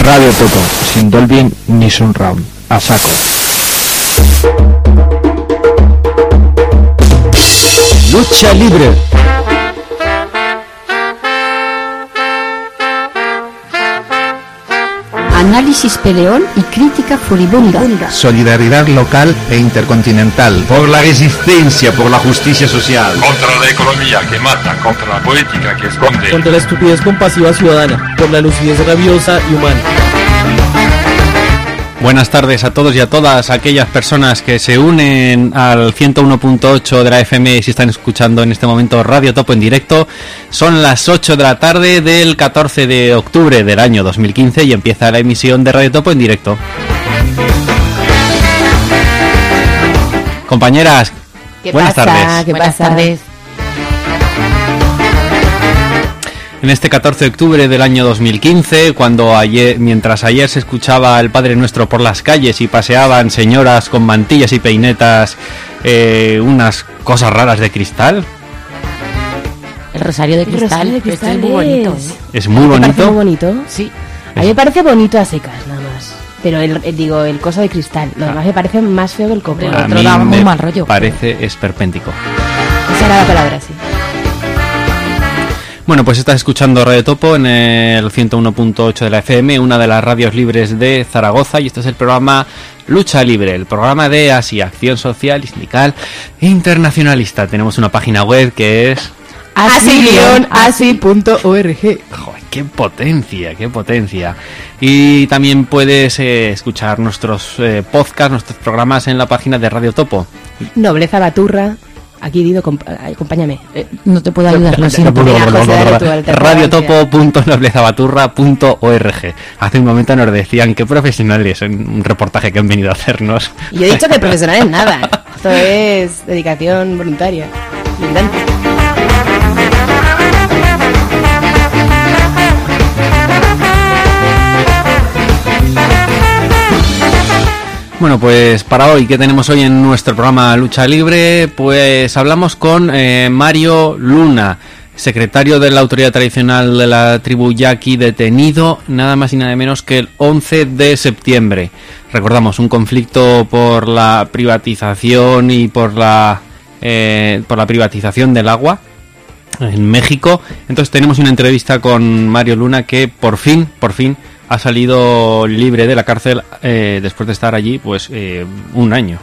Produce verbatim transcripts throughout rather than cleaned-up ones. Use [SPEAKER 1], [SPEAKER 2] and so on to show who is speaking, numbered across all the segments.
[SPEAKER 1] Radio Topo, sin Dolby ni Surround, a saco. Lucha libre.
[SPEAKER 2] Análisis peleón y crítica furibunda.
[SPEAKER 3] Solidaridad local e intercontinental.
[SPEAKER 4] Por la resistencia, por la justicia social.
[SPEAKER 5] Contra la economía que mata, contra la política que esconde.
[SPEAKER 6] Contra la estupidez compasiva ciudadana, por la lucidez rabiosa y humana.
[SPEAKER 7] Buenas tardes a todos y a todas aquellas personas que se unen al ciento uno punto ocho de la F M si están escuchando en este momento Radio Topo en directo. Son las ocho de la tarde del catorce de octubre del año dos mil quince y empieza la emisión de Radio Topo en directo. Compañeras,
[SPEAKER 2] ¿Qué
[SPEAKER 7] buenas
[SPEAKER 2] pasa?
[SPEAKER 7] tardes.
[SPEAKER 2] ¿Qué buenas pasa? tardes.
[SPEAKER 7] En este catorce de octubre del año dos mil quince, cuando ayer, mientras ayer se escuchaba el Padre Nuestro por las calles y paseaban señoras con mantillas y peinetas, eh, unas cosas raras de cristal.
[SPEAKER 2] El rosario de cristal,
[SPEAKER 8] el rosario de cristal
[SPEAKER 2] es muy bonito.
[SPEAKER 7] Es muy bonito.
[SPEAKER 8] Muy bonito.
[SPEAKER 2] Sí.
[SPEAKER 8] A mí me parece bonito a secas, nada más. Pero el, el digo, el coso de cristal, lo demás me parece más feo que el cobre.
[SPEAKER 2] El
[SPEAKER 7] A
[SPEAKER 2] otro
[SPEAKER 7] mí
[SPEAKER 2] daba muy
[SPEAKER 7] me
[SPEAKER 2] mal rollo.
[SPEAKER 7] parece esperpéntico.
[SPEAKER 8] Esa era la palabra, sí.
[SPEAKER 7] Bueno, pues estás escuchando Radio Topo en el ciento uno punto ocho de la F M, una de las radios libres de Zaragoza, y este es el programa Lucha Libre, el programa de ASI, Acción Social y Sindical Internacionalista. Tenemos una página web que es
[SPEAKER 8] asi guion asi punto org.
[SPEAKER 7] Joder, qué potencia, qué potencia. Y también puedes eh, escuchar nuestros eh, podcasts, nuestros programas en la página de Radio Topo.
[SPEAKER 8] Nobleza Baturra. Aquí Dido, comp- acompáñame.
[SPEAKER 2] Eh, no te puedo ayudar, lo siento.
[SPEAKER 7] radio topo punto noblezabaturra punto org. Hace un momento nos decían qué profesionales en un reportaje que han venido a hacernos.
[SPEAKER 8] Y yo he dicho que profesional es nada. Esto es dedicación voluntaria. Militante.
[SPEAKER 7] Bueno, pues para hoy, ¿qué tenemos hoy en nuestro programa Lucha Libre? Pues hablamos con eh, Mario Luna, secretario de la autoridad tradicional de la tribu yaqui, detenido nada más y nada menos que el once de septiembre. Recordamos, un conflicto por la privatización y por la, eh, por la privatización del agua en México. Entonces tenemos una entrevista con Mario Luna que por fin, por fin, ha salido libre de la cárcel eh, después de estar allí pues eh, un año.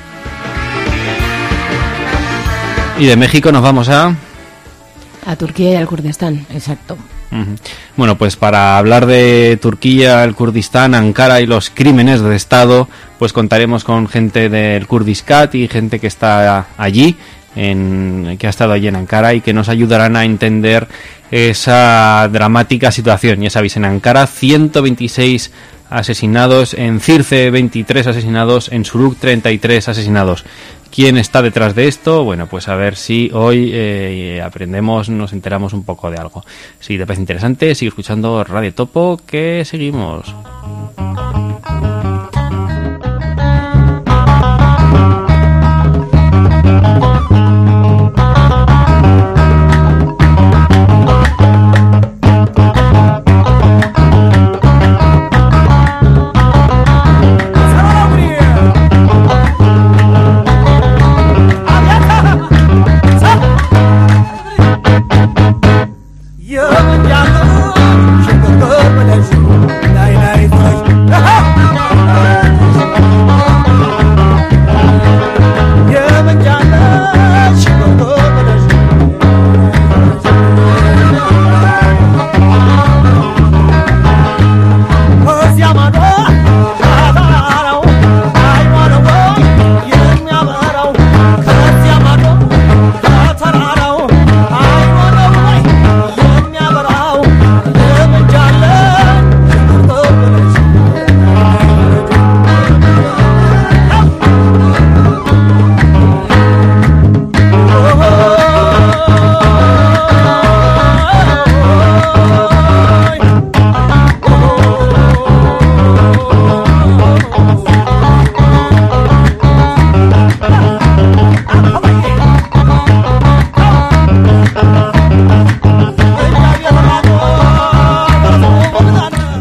[SPEAKER 7] Y de México nos vamos a...
[SPEAKER 8] A Turquía y al Kurdistán.
[SPEAKER 2] Exacto.
[SPEAKER 7] Uh-huh. Bueno, pues para hablar de Turquía, el Kurdistán, Ankara y los crímenes de Estado, pues contaremos con gente del Kurdiscat y gente que está allí, en, que ha estado allí en Ankara y que nos ayudarán a entender esa dramática situación. Ya sabéis, en Ankara ciento veintiséis asesinados, en Circe veintitrés asesinados, en Suruk treinta y tres asesinados. ¿Quién está detrás de esto? Bueno, pues a ver si hoy eh, aprendemos, nos enteramos un poco de algo. Si te parece interesante, sigue escuchando Radio Topo, que seguimos.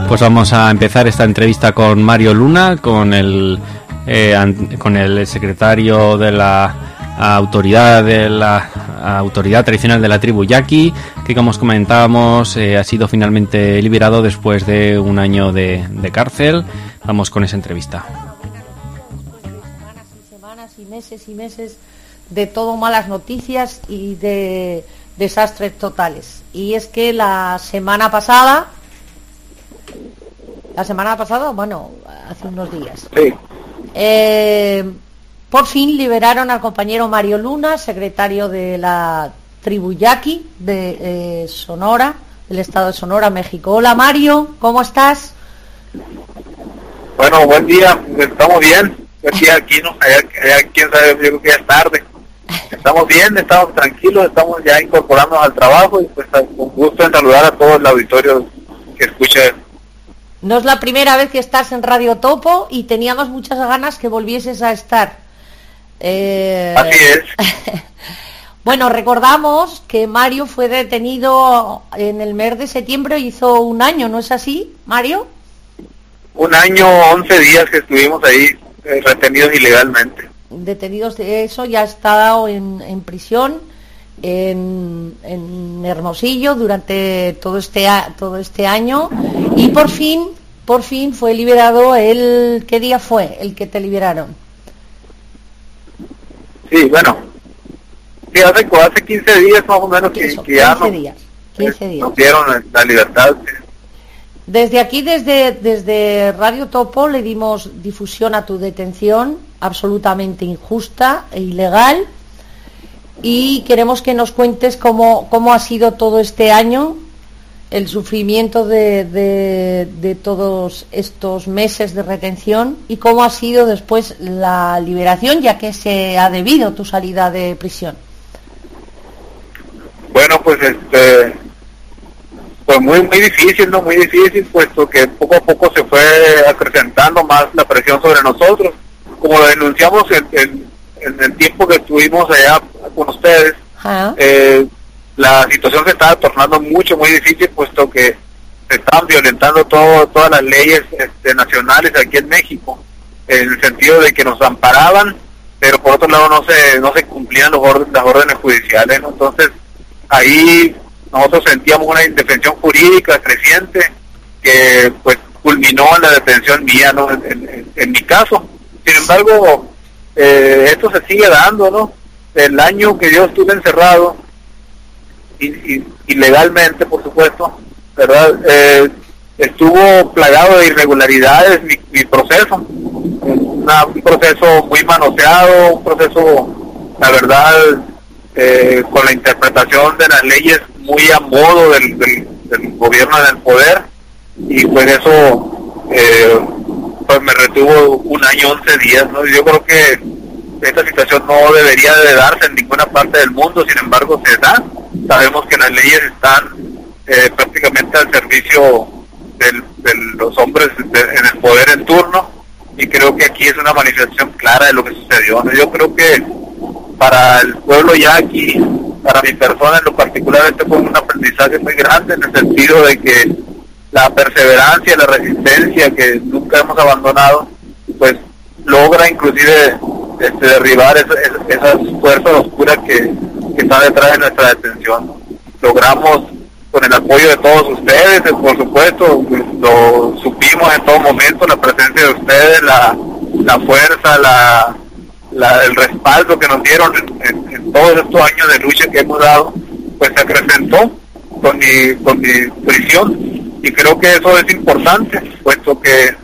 [SPEAKER 7] Pues vamos a empezar esta entrevista con Mario Luna, con el eh, an- con el secretario de la autoridad de la autoridad tradicional de la tribu Yaqui, que como os comentábamos eh, ha sido finalmente liberado después de un año de, de cárcel. Vamos con esa entrevista.
[SPEAKER 9] Semanas y semanas y meses y meses de todo malas noticias y de desastres totales. Y es que la semana pasada, la semana pasada, bueno, hace unos días,
[SPEAKER 10] sí.
[SPEAKER 9] eh, por fin liberaron al compañero Mario Luna, secretario de la tribu Yaqui de eh, Sonora, del estado de Sonora, México. Hola Mario, ¿cómo estás?
[SPEAKER 10] Bueno, buen día, estamos bien. Aquí, aquí, no, allá, allá, quién sabe, yo creo que ya es tarde. Estamos bien, estamos tranquilos, estamos ya incorporándonos al trabajo y pues con gusto en saludar a todo el auditorio que escucha.
[SPEAKER 9] No es la primera vez que estás en Radio Topo y teníamos muchas ganas que volvieses a estar. Eh...
[SPEAKER 10] Así es.
[SPEAKER 9] Bueno, recordamos que Mario fue detenido en el mes de septiembre, hizo un año, ¿no es así, Mario?
[SPEAKER 10] Un año, once días que estuvimos ahí eh, retenidos ilegalmente.
[SPEAKER 9] Detenidos de eso, ya ha estado en, en prisión en, en Hermosillo durante todo este todo este año y por fin, por fin fue liberado. El ¿qué día fue el que te liberaron?
[SPEAKER 10] Sí, bueno, sí, hace, hace quince días más o menos que,
[SPEAKER 9] Eso,
[SPEAKER 10] que ya
[SPEAKER 9] quince
[SPEAKER 10] nos,
[SPEAKER 9] días, quince días.
[SPEAKER 10] nos dieron la libertad.
[SPEAKER 9] Desde aquí, desde, desde Radio Topo, le dimos difusión a tu detención, absolutamente injusta e ilegal, y queremos que nos cuentes cómo, cómo ha sido todo este año, el sufrimiento de, de, de todos estos meses de retención y cómo ha sido después la liberación, ya que se ha debido tu salida de prisión.
[SPEAKER 10] Bueno, pues este... Pues muy muy difícil, ¿no? Muy difícil, puesto que poco a poco se fue acrecentando más la presión sobre nosotros. Como lo denunciamos en, en, en el tiempo que estuvimos allá con ustedes,
[SPEAKER 9] ¿Ah?
[SPEAKER 10] eh, la situación se estaba tornando mucho, muy difícil, puesto que se estaban violentando todo, todas las leyes este, nacionales aquí en México, en el sentido de que nos amparaban, pero por otro lado no se no se cumplían los orden, las órdenes judiciales, ¿no? Entonces, ahí nosotros sentíamos una indefensión jurídica creciente que pues culminó en la detención mía, ¿no? En, en, en mi caso. Sin embargo, eh, esto se sigue dando, ¿no? El año que yo estuve encerrado, y, y, ilegalmente, por supuesto, ¿verdad? Eh, estuvo plagado de irregularidades mi, mi proceso. Una, un proceso muy manoseado, un proceso, la verdad, eh, con la interpretación de las leyes muy a modo del, del, del gobierno en el poder, y pues eso eh, pues me retuvo un año, once días, ¿no? Yo creo que esta situación no debería de darse en ninguna parte del mundo, sin embargo se da. Sabemos que las leyes están eh, prácticamente al servicio del, de los hombres de, en el poder en turno, y creo que aquí es una manifestación clara de lo que sucedió, ¿no? Yo creo que para el pueblo yaqui, para mi persona en lo particular, este fue un aprendizaje muy grande, en el sentido de que la perseverancia, la resistencia que nunca hemos abandonado, pues logra inclusive este, derribar esa, esas fuerzas oscuras que, que están detrás de nuestra detención. Logramos, con el apoyo de todos ustedes, por supuesto, lo supimos en todo momento, la presencia de ustedes, la, la fuerza, la La, el respaldo que nos dieron en, en, en todos estos años de lucha que hemos dado, pues se acrecentó con mi, con mi prisión, y creo que eso es importante, puesto que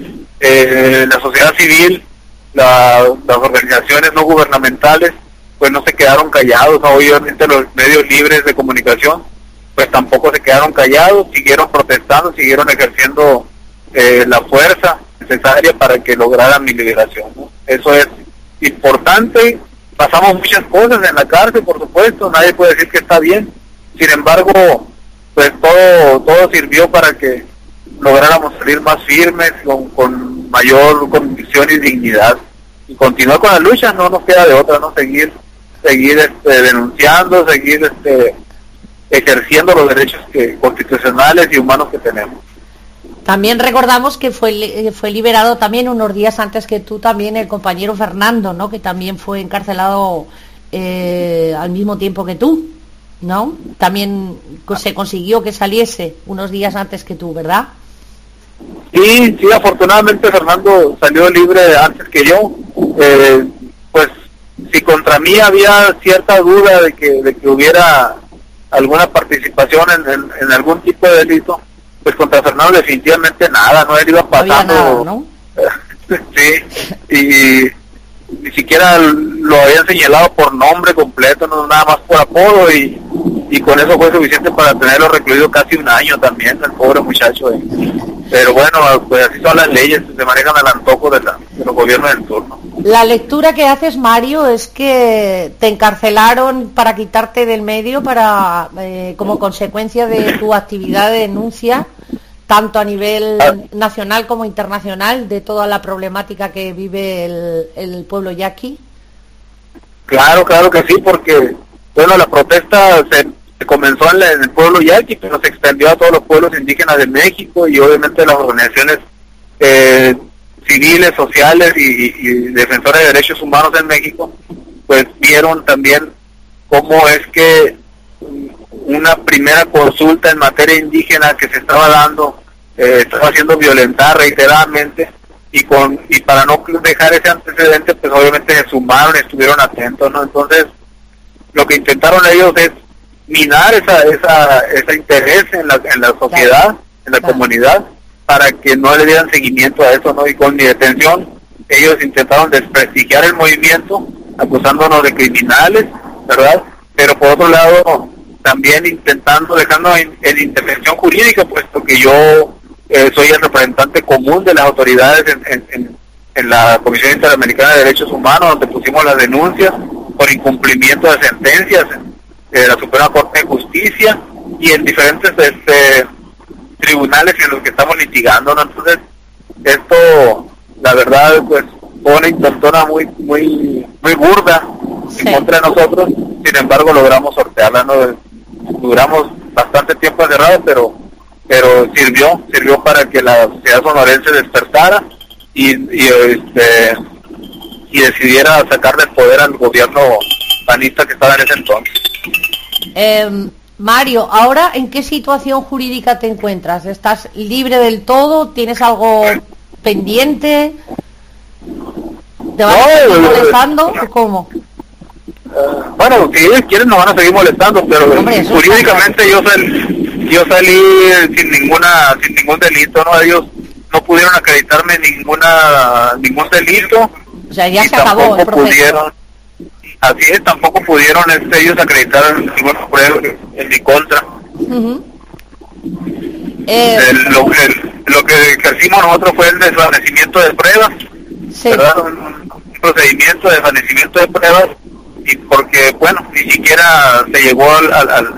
[SPEAKER 10] eh, la sociedad civil, la, las organizaciones no gubernamentales, pues no se quedaron callados. Obviamente los medios libres de comunicación, pues tampoco se quedaron callados, siguieron protestando, siguieron ejerciendo eh, la fuerza necesaria para que lograran mi liberación, ¿no? Eso es importante. Pasamos muchas cosas en la cárcel, por supuesto, nadie puede decir que está bien. Sin embargo, pues todo todo sirvió para que lográramos salir más firmes, con, con mayor convicción y dignidad, y continuar con la lucha. No nos queda de otra, no seguir seguir este, denunciando, seguir este, ejerciendo los derechos que constitucionales y humanos que tenemos.
[SPEAKER 9] También recordamos que fue fue liberado también unos días antes que tú también el compañero Fernando, ¿no? Que también fue encarcelado eh, al mismo tiempo que tú, ¿no? También se consiguió que saliese unos días antes que tú, ¿verdad?
[SPEAKER 10] Sí, sí, afortunadamente Fernando salió libre antes que yo. Eh, pues si contra mí había cierta duda de que de que hubiera alguna participación en, en, en algún tipo de delito, pues contra Fernando definitivamente nada, no, él iba pasando,
[SPEAKER 9] nada, ¿no?
[SPEAKER 10] Sí, y ni siquiera lo habían señalado por nombre completo, no nada más por apodo, y, y con eso fue suficiente para tenerlo recluido casi un año también, el pobre muchacho. Eh. Pero bueno, pues así son las leyes, se manejan al antojo de, la, de los gobiernos del turno.
[SPEAKER 9] La lectura que haces, Mario, es que te encarcelaron para quitarte del medio, para eh, como consecuencia de tu actividad de denuncia, tanto a nivel ah. nacional como internacional, de toda la problemática que vive el, el pueblo yaqui.
[SPEAKER 10] Claro, claro que sí, porque bueno, la protesta se, se comenzó en, la, en el pueblo yaqui, pero se extendió a todos los pueblos indígenas de México y obviamente las organizaciones eh, civiles, sociales y, y, y defensores de derechos humanos en México, pues vieron también cómo es que una primera consulta en materia indígena que se estaba dando eh, estaba siendo violentada reiteradamente, y con y para no dejar ese antecedente, pues obviamente se sumaron y estuvieron atentos, ¿no? Entonces lo que intentaron ellos es minar esa esa ese interés en la en la sociedad, claro, en la claro. comunidad, para que no le dieran seguimiento a eso, ¿no? Y con mi detención ellos intentaron desprestigiar el movimiento, acusándonos de criminales, ¿verdad? Pero por otro lado también intentando, dejando en, en intervención jurídica, puesto que yo eh, soy el representante común de las autoridades en, en, en, en la Comisión Interamericana de Derechos Humanos, donde pusimos las denuncias por incumplimiento de sentencias de la Suprema Corte de Justicia y en diferentes este, tribunales en los que estamos litigando, ¿no? Entonces, esto, la verdad, pues, fue una intentona muy, muy, muy burda sí. en contra de nosotros. Sin embargo, logramos sortearla, ¿no? Duramos bastante tiempo encerrados, pero pero sirvió sirvió para que la sociedad sonorense despertara y, y este y decidiera sacar del poder al gobierno panista que estaba en ese entonces.
[SPEAKER 9] Eh, Mario, ahora ¿en qué situación jurídica te encuentras? ¿Estás libre del todo? ¿Tienes algo pendiente? ¿Te van no, a seguir molestando o cómo?
[SPEAKER 10] Uh, bueno, si ellos quieren nos van a seguir molestando, pero Hombre, jurídicamente yo salí, yo salí sin ninguna sin ningún delito, ¿no? Ellos no pudieron acreditarme ninguna ningún delito.
[SPEAKER 9] O sea, ya se acabó el proceso.
[SPEAKER 10] Pudieron, así es, tampoco pudieron este, ellos acreditar ninguna prueba en mi contra. Uh-huh. eh, el, lo, el, lo que ejercimos nosotros fue el desvanecimiento de pruebas, sí. ¿verdad? Un, un procedimiento de desvanecimiento de pruebas, y porque, bueno, ni siquiera se llegó al al, al,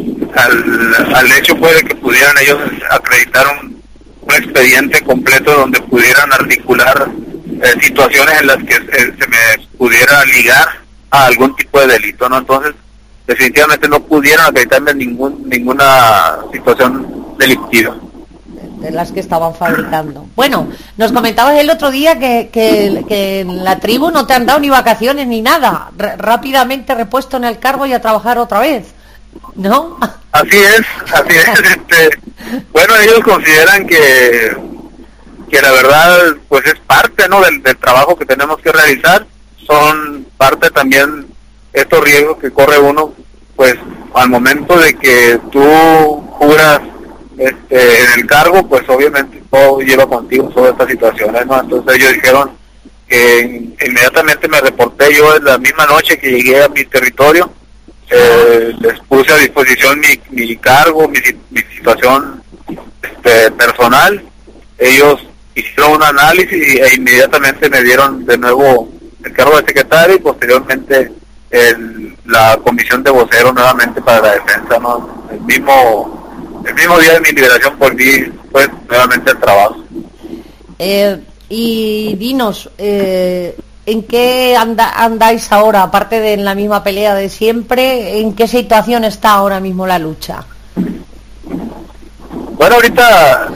[SPEAKER 10] al, al hecho pues, de que pudieran ellos acreditar un, un expediente completo donde pudieran articular eh, situaciones en las que eh, se me pudiera ligar a algún tipo de delito, ¿no? Entonces, definitivamente no pudieron acreditarme ningún ninguna situación delictiva
[SPEAKER 9] de las que estaban fabricando. Bueno, nos comentabas el otro día que, que, que en la tribu no te han dado ni vacaciones ni nada, R- rápidamente repuesto en el cargo y a trabajar otra vez, ¿no?
[SPEAKER 10] Así es, así es. Este, bueno, ellos consideran que que la verdad pues es parte, ¿no? del, del trabajo que tenemos que realizar, son parte también estos riesgos que corre uno, pues al momento de que tú juras este en el cargo, pues obviamente todo lleva contigo todas estas situaciones, ¿no? Entonces ellos dijeron que inmediatamente me reporté yo en la misma noche que llegué a mi territorio, eh, les puse a disposición mi, mi cargo, mi, mi situación este, personal. Ellos hicieron un análisis e inmediatamente me dieron de nuevo el cargo de secretario y posteriormente el, la comisión de vocero nuevamente para la defensa, ¿no? El mismo el mismo día de mi liberación volví pues nuevamente al trabajo.
[SPEAKER 9] Eh, y dinos, eh, ¿en qué anda, andáis ahora, aparte de en la misma pelea de siempre? ¿En qué situación está ahora mismo la lucha?
[SPEAKER 10] Bueno, ahorita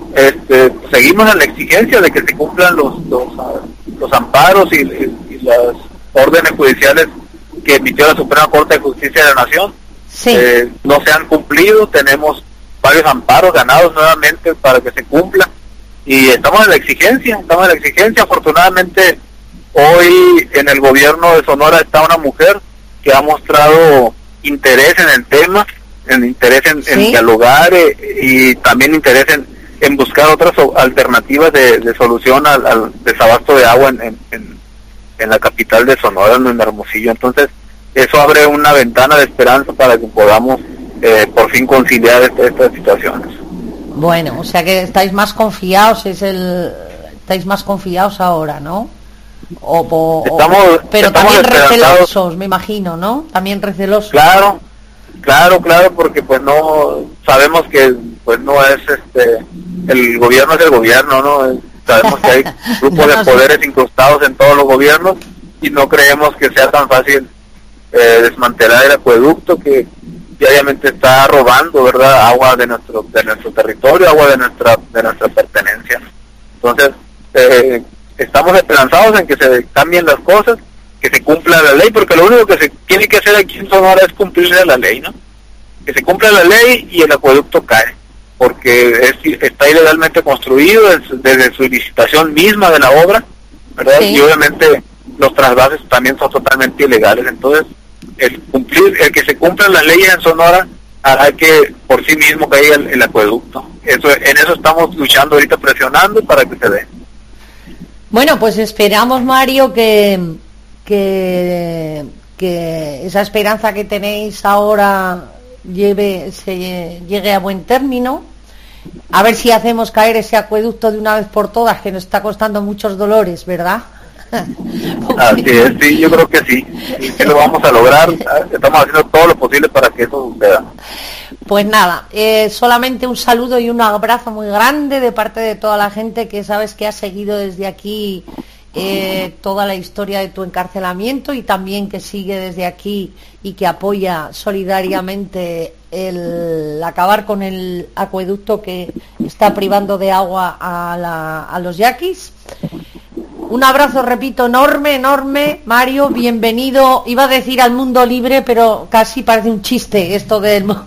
[SPEAKER 10] este, seguimos en la exigencia de que se cumplan los los, los amparos y, y, y las órdenes judiciales que emitió la Suprema Corte de Justicia de la Nación.
[SPEAKER 9] Sí.
[SPEAKER 10] Eh, no se han cumplido, tenemos varios amparos ganados nuevamente para que se cumpla y estamos en la exigencia, estamos en la exigencia. Afortunadamente hoy en el gobierno de Sonora está una mujer que ha mostrado interés en el tema, en interés en, ¿sí?, en dialogar eh, y también interés en, en buscar otras alternativas de, de solución al, al desabasto de agua en, en, en la capital de Sonora, en Hermosillo. Entonces eso abre una ventana de esperanza para que podamos eh, por fin conciliar esta, estas situaciones.
[SPEAKER 9] Bueno, o sea que estáis más confiados, es el estáis más confiados ahora, ¿no? O, o, estamos, o, pero estamos también recelosos, me imagino, ¿no? También recelosos.
[SPEAKER 10] Claro, claro, claro, porque pues no sabemos que pues no es este el gobierno es el gobierno, ¿no? Sabemos que hay grupos no, de poderes sí. incrustados en todos los gobiernos y no creemos que sea tan fácil eh, desmantelar el acueducto que diariamente está robando, ¿verdad?, agua de nuestro de nuestro territorio, agua de nuestra de nuestra pertenencia. Entonces, eh, estamos esperanzados en que se cambien las cosas, que se cumpla la ley, porque lo único que se tiene que hacer aquí en Sonora es cumplirse la ley, ¿no? Que se cumpla la ley y el acueducto cae, porque es, está ilegalmente construido desde su licitación misma de la obra, ¿verdad? Sí. Y obviamente los trasvases también son totalmente ilegales. Entonces, el cumplir, el que se cumplan las leyes en Sonora hará que por sí mismo caiga el, el acueducto. Eso, en eso estamos luchando ahorita, presionando para que se dé.
[SPEAKER 9] Bueno, pues esperamos, Mario, que, que, que esa esperanza que tenéis ahora lleve, se llegue a buen término. A ver si hacemos caer ese acueducto de una vez por todas, que nos está costando muchos dolores, ¿verdad?
[SPEAKER 10] Así es, sí, yo creo que sí, sí, que lo vamos a lograr. Estamos haciendo todo lo posible para que eso suceda.
[SPEAKER 9] Pues nada, eh, solamente un saludo y un abrazo muy grande de parte de toda la gente que sabes que ha seguido desde aquí eh, toda la historia de tu encarcelamiento y también que sigue desde aquí y que apoya solidariamente el acabar con el acueducto que está privando de agua a, la, a los yaquis. Un abrazo, repito, enorme, enorme, Mario, bienvenido, iba a decir al mundo libre, pero casi parece un chiste esto del mundo.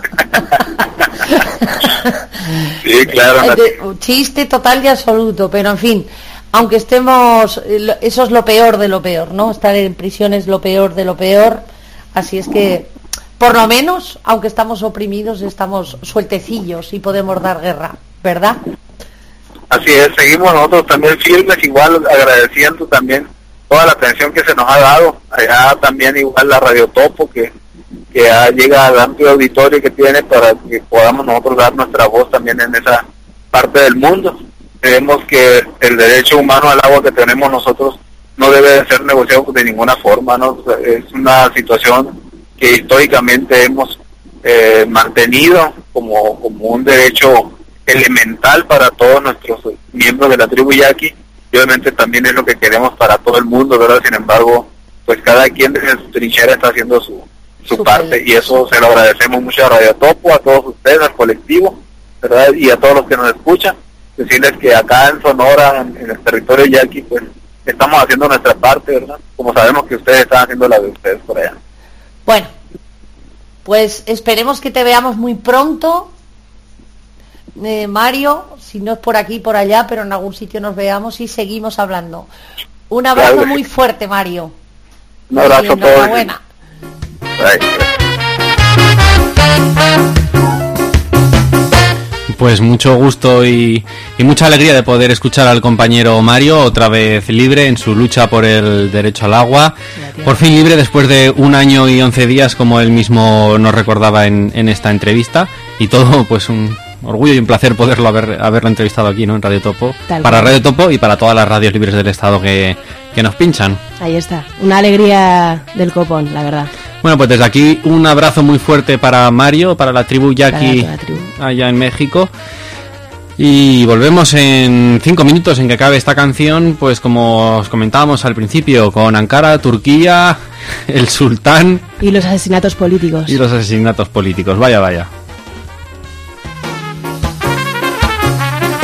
[SPEAKER 10] Sí, claro.
[SPEAKER 9] Un chiste total y absoluto, pero en fin, aunque estemos, eso es lo peor de lo peor, ¿no? Estar en prisión es lo peor de lo peor, así es que, por lo menos, aunque estamos oprimidos, estamos sueltecillos y podemos dar guerra, ¿verdad?
[SPEAKER 10] Así es, seguimos nosotros también firmes, igual agradeciendo también toda la atención que se nos ha dado, allá también igual la Radio Topo que, que ya llega al amplio auditorio que tiene para que podamos nosotros dar nuestra voz también en esa parte del mundo. Creemos que el derecho humano al agua que tenemos nosotros no debe de ser negociado de ninguna forma, ¿no? Es una situación que históricamente hemos eh, mantenido como, como un derecho elemental para todos nuestros miembros de la tribu yaqui y obviamente también es lo que queremos para todo el mundo, ¿verdad? Sin embargo, pues cada quien desde su trinchera está haciendo su, su Super. parte y eso se lo agradecemos mucho a Radio Topo, a todos ustedes, al colectivo, ¿verdad? Y a todos los que nos escuchan, decirles que acá en Sonora, en, en el territorio yaqui, pues estamos haciendo nuestra parte, ¿verdad? Como sabemos que ustedes están haciendo la de ustedes por allá.
[SPEAKER 9] Bueno, pues esperemos que te veamos muy pronto. Eh, Mario, si no es por aquí, por allá, pero en algún sitio nos veamos y seguimos hablando. Un abrazo claro. muy fuerte, Mario.
[SPEAKER 10] Un abrazo a todos.
[SPEAKER 9] Enhorabuena.
[SPEAKER 7] Pues mucho gusto y, y mucha alegría de poder escuchar al compañero Mario otra vez libre en su lucha por el derecho al agua. Por fin libre después de un año y once días, como él mismo nos recordaba en, en esta entrevista. Y todo, pues un orgullo y un placer poderlo haber haberlo entrevistado aquí, ¿no? En Radio Topo. Tal para cual. Radio Topo y para todas las radios libres del estado que, que nos pinchan.
[SPEAKER 8] Ahí está, una alegría del copón, la verdad.
[SPEAKER 7] Bueno, pues desde aquí un abrazo muy fuerte para Mario, para la tribu yaqui
[SPEAKER 8] la tribu.
[SPEAKER 7] allá en México. Y volvemos en cinco minutos en que acabe esta canción, pues como os comentábamos al principio, con Ankara, Turquía, el sultán...
[SPEAKER 8] Y los asesinatos políticos.
[SPEAKER 7] Y los asesinatos políticos, vaya, vaya.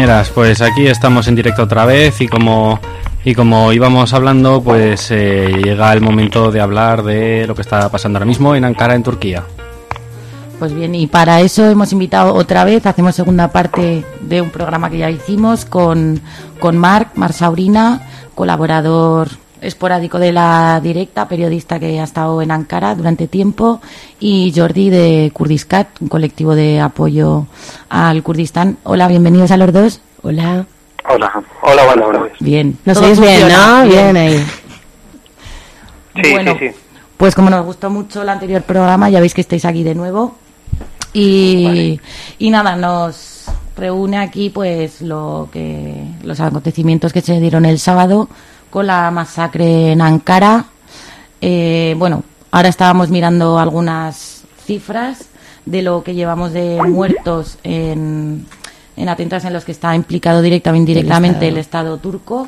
[SPEAKER 7] compañeras, pues aquí estamos en directo otra vez y como y como íbamos hablando, pues eh, llega el momento de hablar de lo que está pasando ahora mismo en Ankara, en Turquía.
[SPEAKER 11] Pues bien, y para eso hemos invitado otra vez, hacemos segunda parte de un programa que ya hicimos con, con Marc, Marc Saurina, colaborador esporádico de La Directa, periodista que ha estado en Ankara durante tiempo, y Jordi de Kurdiscat, un colectivo de apoyo al Kurdistán. Hola, bienvenidos a los dos. Hola.
[SPEAKER 10] Hola, hola, hola, hola.
[SPEAKER 11] Bien.
[SPEAKER 8] ¿Nos oís bien, no? Bien ahí.
[SPEAKER 10] Sí,
[SPEAKER 11] bueno,
[SPEAKER 10] sí, sí.
[SPEAKER 11] Pues como nos gustó mucho el anterior programa, ya veis que estáis aquí de nuevo. Y, vale. y nada, nos reúne aquí pues lo que los acontecimientos que se dieron el sábado con la masacre en Ankara. Eh, bueno, ahora estábamos mirando algunas cifras de lo que llevamos de muertos en, en atentados en los que está implicado directa o indirectamente el Estado, el Estado turco.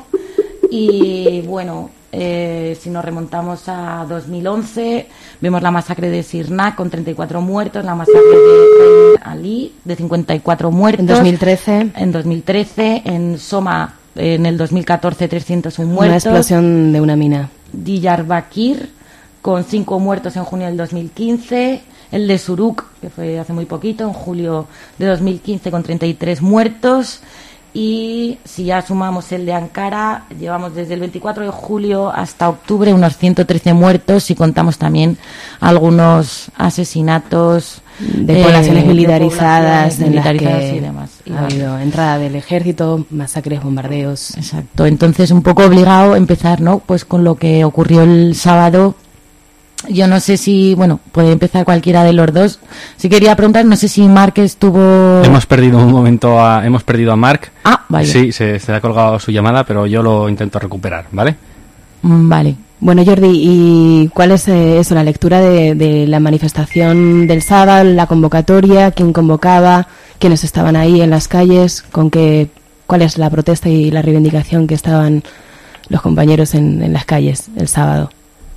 [SPEAKER 11] Y bueno, eh, si nos remontamos a dos mil once, vemos la masacre de Sirnak con treinta y cuatro muertos, la masacre de Rein Ali de cincuenta y cuatro muertos.
[SPEAKER 8] En dos mil trece.
[SPEAKER 11] En dos mil trece, en Soma en el dos mil catorce trescientos uno muertos.
[SPEAKER 8] Una explosión de una mina.
[SPEAKER 11] Diyarbakir con cinco muertos en junio del dos mil quince. El de Suruk, que fue hace muy poquito, en julio de dos mil quince con treinta y tres muertos. Y si ya sumamos el de Ankara, llevamos desde el veinticuatro de julio hasta octubre unos ciento trece muertos, y contamos también algunos asesinatos
[SPEAKER 8] de poblaciones eh, militarizadas,
[SPEAKER 11] de poblaciones militarizadas en las que
[SPEAKER 8] y demás. Y ha habido entrada del ejército, masacres, bombardeos.
[SPEAKER 11] Exacto. Entonces, un poco obligado a empezar, ¿no? Pues con lo que ocurrió el sábado. Yo no sé si, bueno, puede empezar cualquiera de los dos. Si quería preguntar, no sé si Marc estuvo...
[SPEAKER 7] Hemos perdido un momento, a, hemos perdido a Marc.
[SPEAKER 11] Ah, vale.
[SPEAKER 7] Sí, se, se ha colgado su llamada, pero yo lo intento recuperar, ¿vale?
[SPEAKER 11] Mm, vale.
[SPEAKER 8] Bueno, Jordi, ¿y cuál es eh, eso, la lectura de, de la manifestación del sábado, la convocatoria, quién convocaba, quiénes estaban ahí en las calles, con qué, cuál es la protesta y la reivindicación que estaban los compañeros en, en las calles el sábado?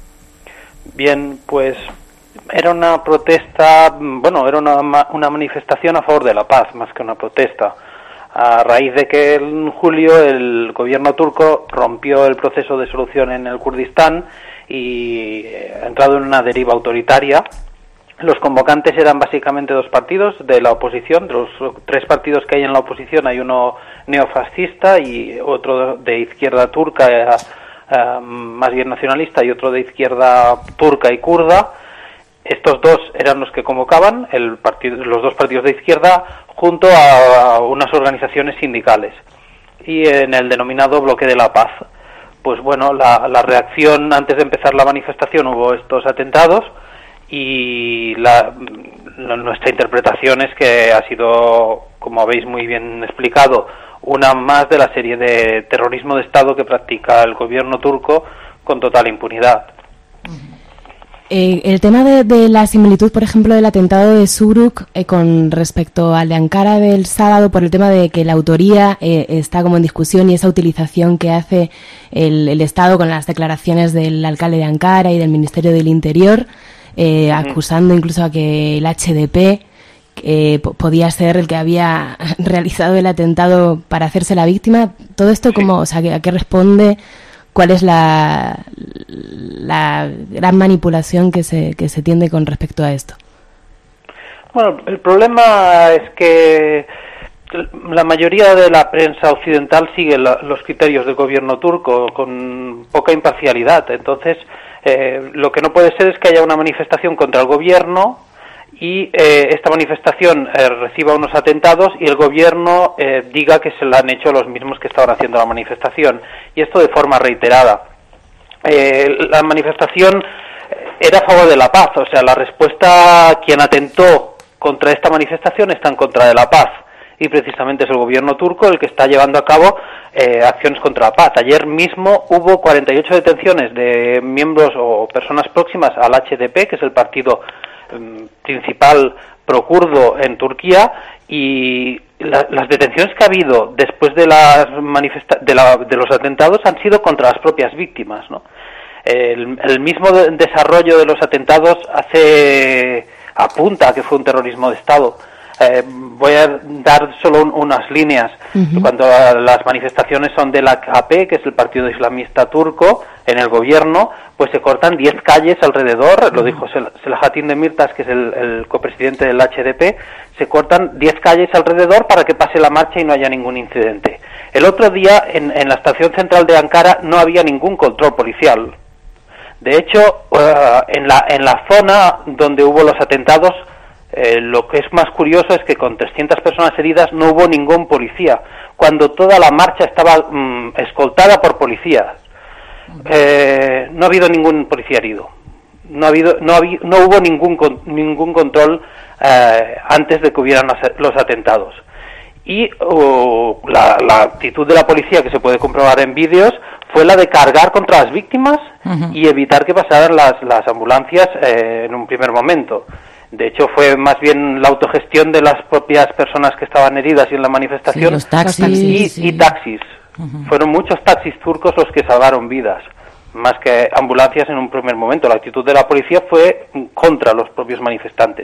[SPEAKER 12] Bien, pues era una protesta, bueno, era una, una manifestación a favor de la paz, más que una protesta. A raíz de que en julio el gobierno turco rompió el proceso de solución en el Kurdistán y ha entrado en una deriva autoritaria. Los convocantes eran básicamente dos partidos de la oposición. De los tres partidos que hay en la oposición hay uno neofascista y otro de izquierda turca, Uh, más bien nacionalista, y otro de izquierda turca y kurda. Estos dos eran los que convocaban, el partido, los dos partidos de izquierda, junto a, a unas organizaciones sindicales, y en el denominado Bloque de la Paz. Pues bueno, la, la reacción antes de empezar la manifestación hubo estos atentados, y la, la, nuestra interpretación es que ha sido, como habéis muy bien explicado, una más de la serie de terrorismo de Estado que practica el gobierno turco con total impunidad.
[SPEAKER 8] Eh, el tema de, de la similitud, por ejemplo, del atentado de Suruk eh, con respecto al de Ankara del sábado, por el tema de que la autoría eh, está como en discusión, y esa utilización que hace el, el Estado con las declaraciones del alcalde de Ankara y del Ministerio del Interior, eh, acusando incluso a que el H D P Eh, podía ser el que había realizado el atentado para hacerse la víctima. Todo esto, como, o sea, ¿a qué responde? ¿Cuál es la, la gran manipulación que se, que se tiende con respecto a esto?
[SPEAKER 12] Bueno, el problema es que la mayoría de la prensa occidental sigue la, los criterios del gobierno turco con poca imparcialidad. Entonces, eh, lo que no puede ser es que haya una manifestación contra el gobierno y eh, esta manifestación eh, reciba unos atentados y el gobierno eh, diga que se lo han hecho los mismos que estaban haciendo la manifestación, y esto de forma reiterada. Eh, la manifestación era a favor de la paz, o sea, la respuesta, quien atentó contra esta manifestación está en contra de la paz, y precisamente es el gobierno turco el que está llevando a cabo eh, acciones contra la paz. Ayer mismo hubo cuarenta y ocho detenciones de miembros o personas próximas al H D P, que es el partido principal procurdo en Turquía, y la, las detenciones que ha habido después de las manifesta- de, la, de los atentados han sido contra las propias víctimas, ¿no? El, el mismo de, desarrollo de los atentados hace apunta a que fue un terrorismo de Estado. Eh, voy a dar solo un, unas líneas. Uh-huh. Cuando las manifestaciones son del A K P, que es el partido islamista turco, en el gobierno, pues se cortan diez calles alrededor, uh-huh. lo dijo Selahattin Demirtas, que es el, el copresidente del H D P, se cortan diez calles alrededor para que pase la marcha y no haya ningún incidente. El otro día, en, en la estación central de Ankara, no había ningún control policial. De hecho, uh, en la en la zona donde hubo los atentados, eh, lo que es más curioso es que con trescientas personas heridas no hubo ningún policía, cuando toda la marcha estaba mm, escoltada por policías. Eh, no ha habido ningún policía herido. No ha habido, no, habi, no hubo ningún ningún control eh, antes de que hubieran los atentados. Y uh, la, la actitud de la policía, que se puede comprobar en vídeos, fue la de cargar contra las víctimas uh-huh. y evitar que pasaran las, las ambulancias eh, en un primer momento. De hecho, fue más bien la autogestión de las propias personas que estaban heridas y en la manifestación,
[SPEAKER 11] sí, los taxis,
[SPEAKER 12] y,
[SPEAKER 11] sí.
[SPEAKER 12] y taxis. Uh-huh. Fueron muchos taxis turcos los que salvaron vidas, más que ambulancias en un primer momento. La actitud de la policía fue contra los propios manifestantes.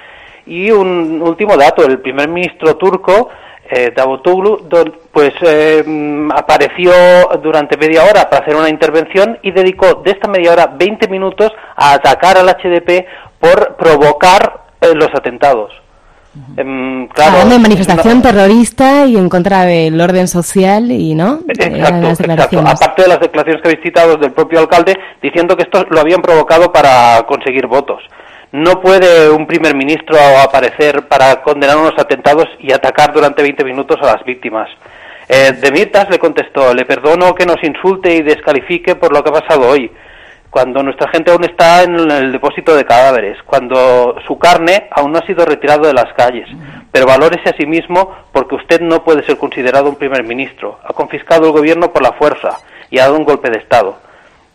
[SPEAKER 12] Y un último dato, el primer ministro turco, Eh, Davutoglu, pues eh, apareció durante media hora para hacer una intervención y dedicó de esta media hora veinte minutos a atacar al H D P por provocar eh, los atentados. Uh-huh. Eh, claro,
[SPEAKER 8] hablando de manifestación no, terrorista y en contra del orden social y no.
[SPEAKER 12] Exacto, exacto. Aparte de las declaraciones que habéis citado del propio alcalde diciendo que esto lo habían provocado para conseguir votos. No puede un primer ministro aparecer para condenar unos atentados y atacar durante veinte minutos a las víctimas. Eh, Demirtas le contestó: le perdono que nos insulte y descalifique por lo que ha pasado hoy, cuando nuestra gente aún está en el depósito de cadáveres, cuando su carne aún no ha sido retirada de las calles. Pero valórese a sí mismo, porque usted no puede ser considerado un primer ministro. Ha confiscado el gobierno por la fuerza y ha dado un golpe de Estado.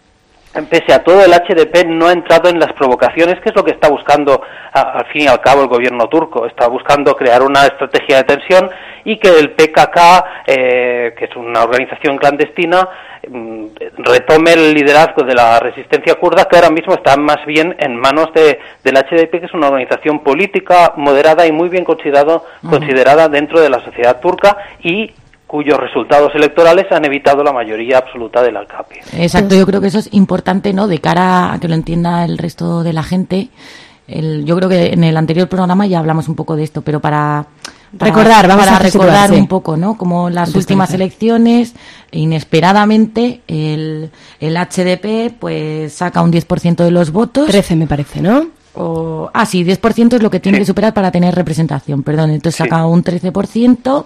[SPEAKER 12] Pese a todo, el H D P no ha entrado en las provocaciones, que es lo que está buscando a, al fin y al cabo el gobierno turco. Está buscando crear una estrategia de tensión y que el P K K, eh, que es una organización clandestina, mm, retome el liderazgo de la resistencia kurda, que ahora mismo está más bien en manos de, del H D P, que es una organización política moderada y muy bien considerado, uh-huh. considerada dentro de la sociedad turca y cuyos resultados electorales han evitado la mayoría absoluta del A K P.
[SPEAKER 11] Exacto, yo creo que eso es importante, ¿no? De cara a que lo entienda el resto de la gente. El, yo creo que en el anterior programa ya hablamos un poco de esto, pero para, para recordar, vamos para a recordar sí. un poco, ¿no? Como las últimas elecciones, inesperadamente, el, el H D P pues saca un diez por ciento de los votos.
[SPEAKER 8] trece me parece, ¿no?
[SPEAKER 11] O, ah, sí, diez por ciento es lo que tiene sí. que superar para tener representación, perdón. Entonces sí. saca un trece por ciento.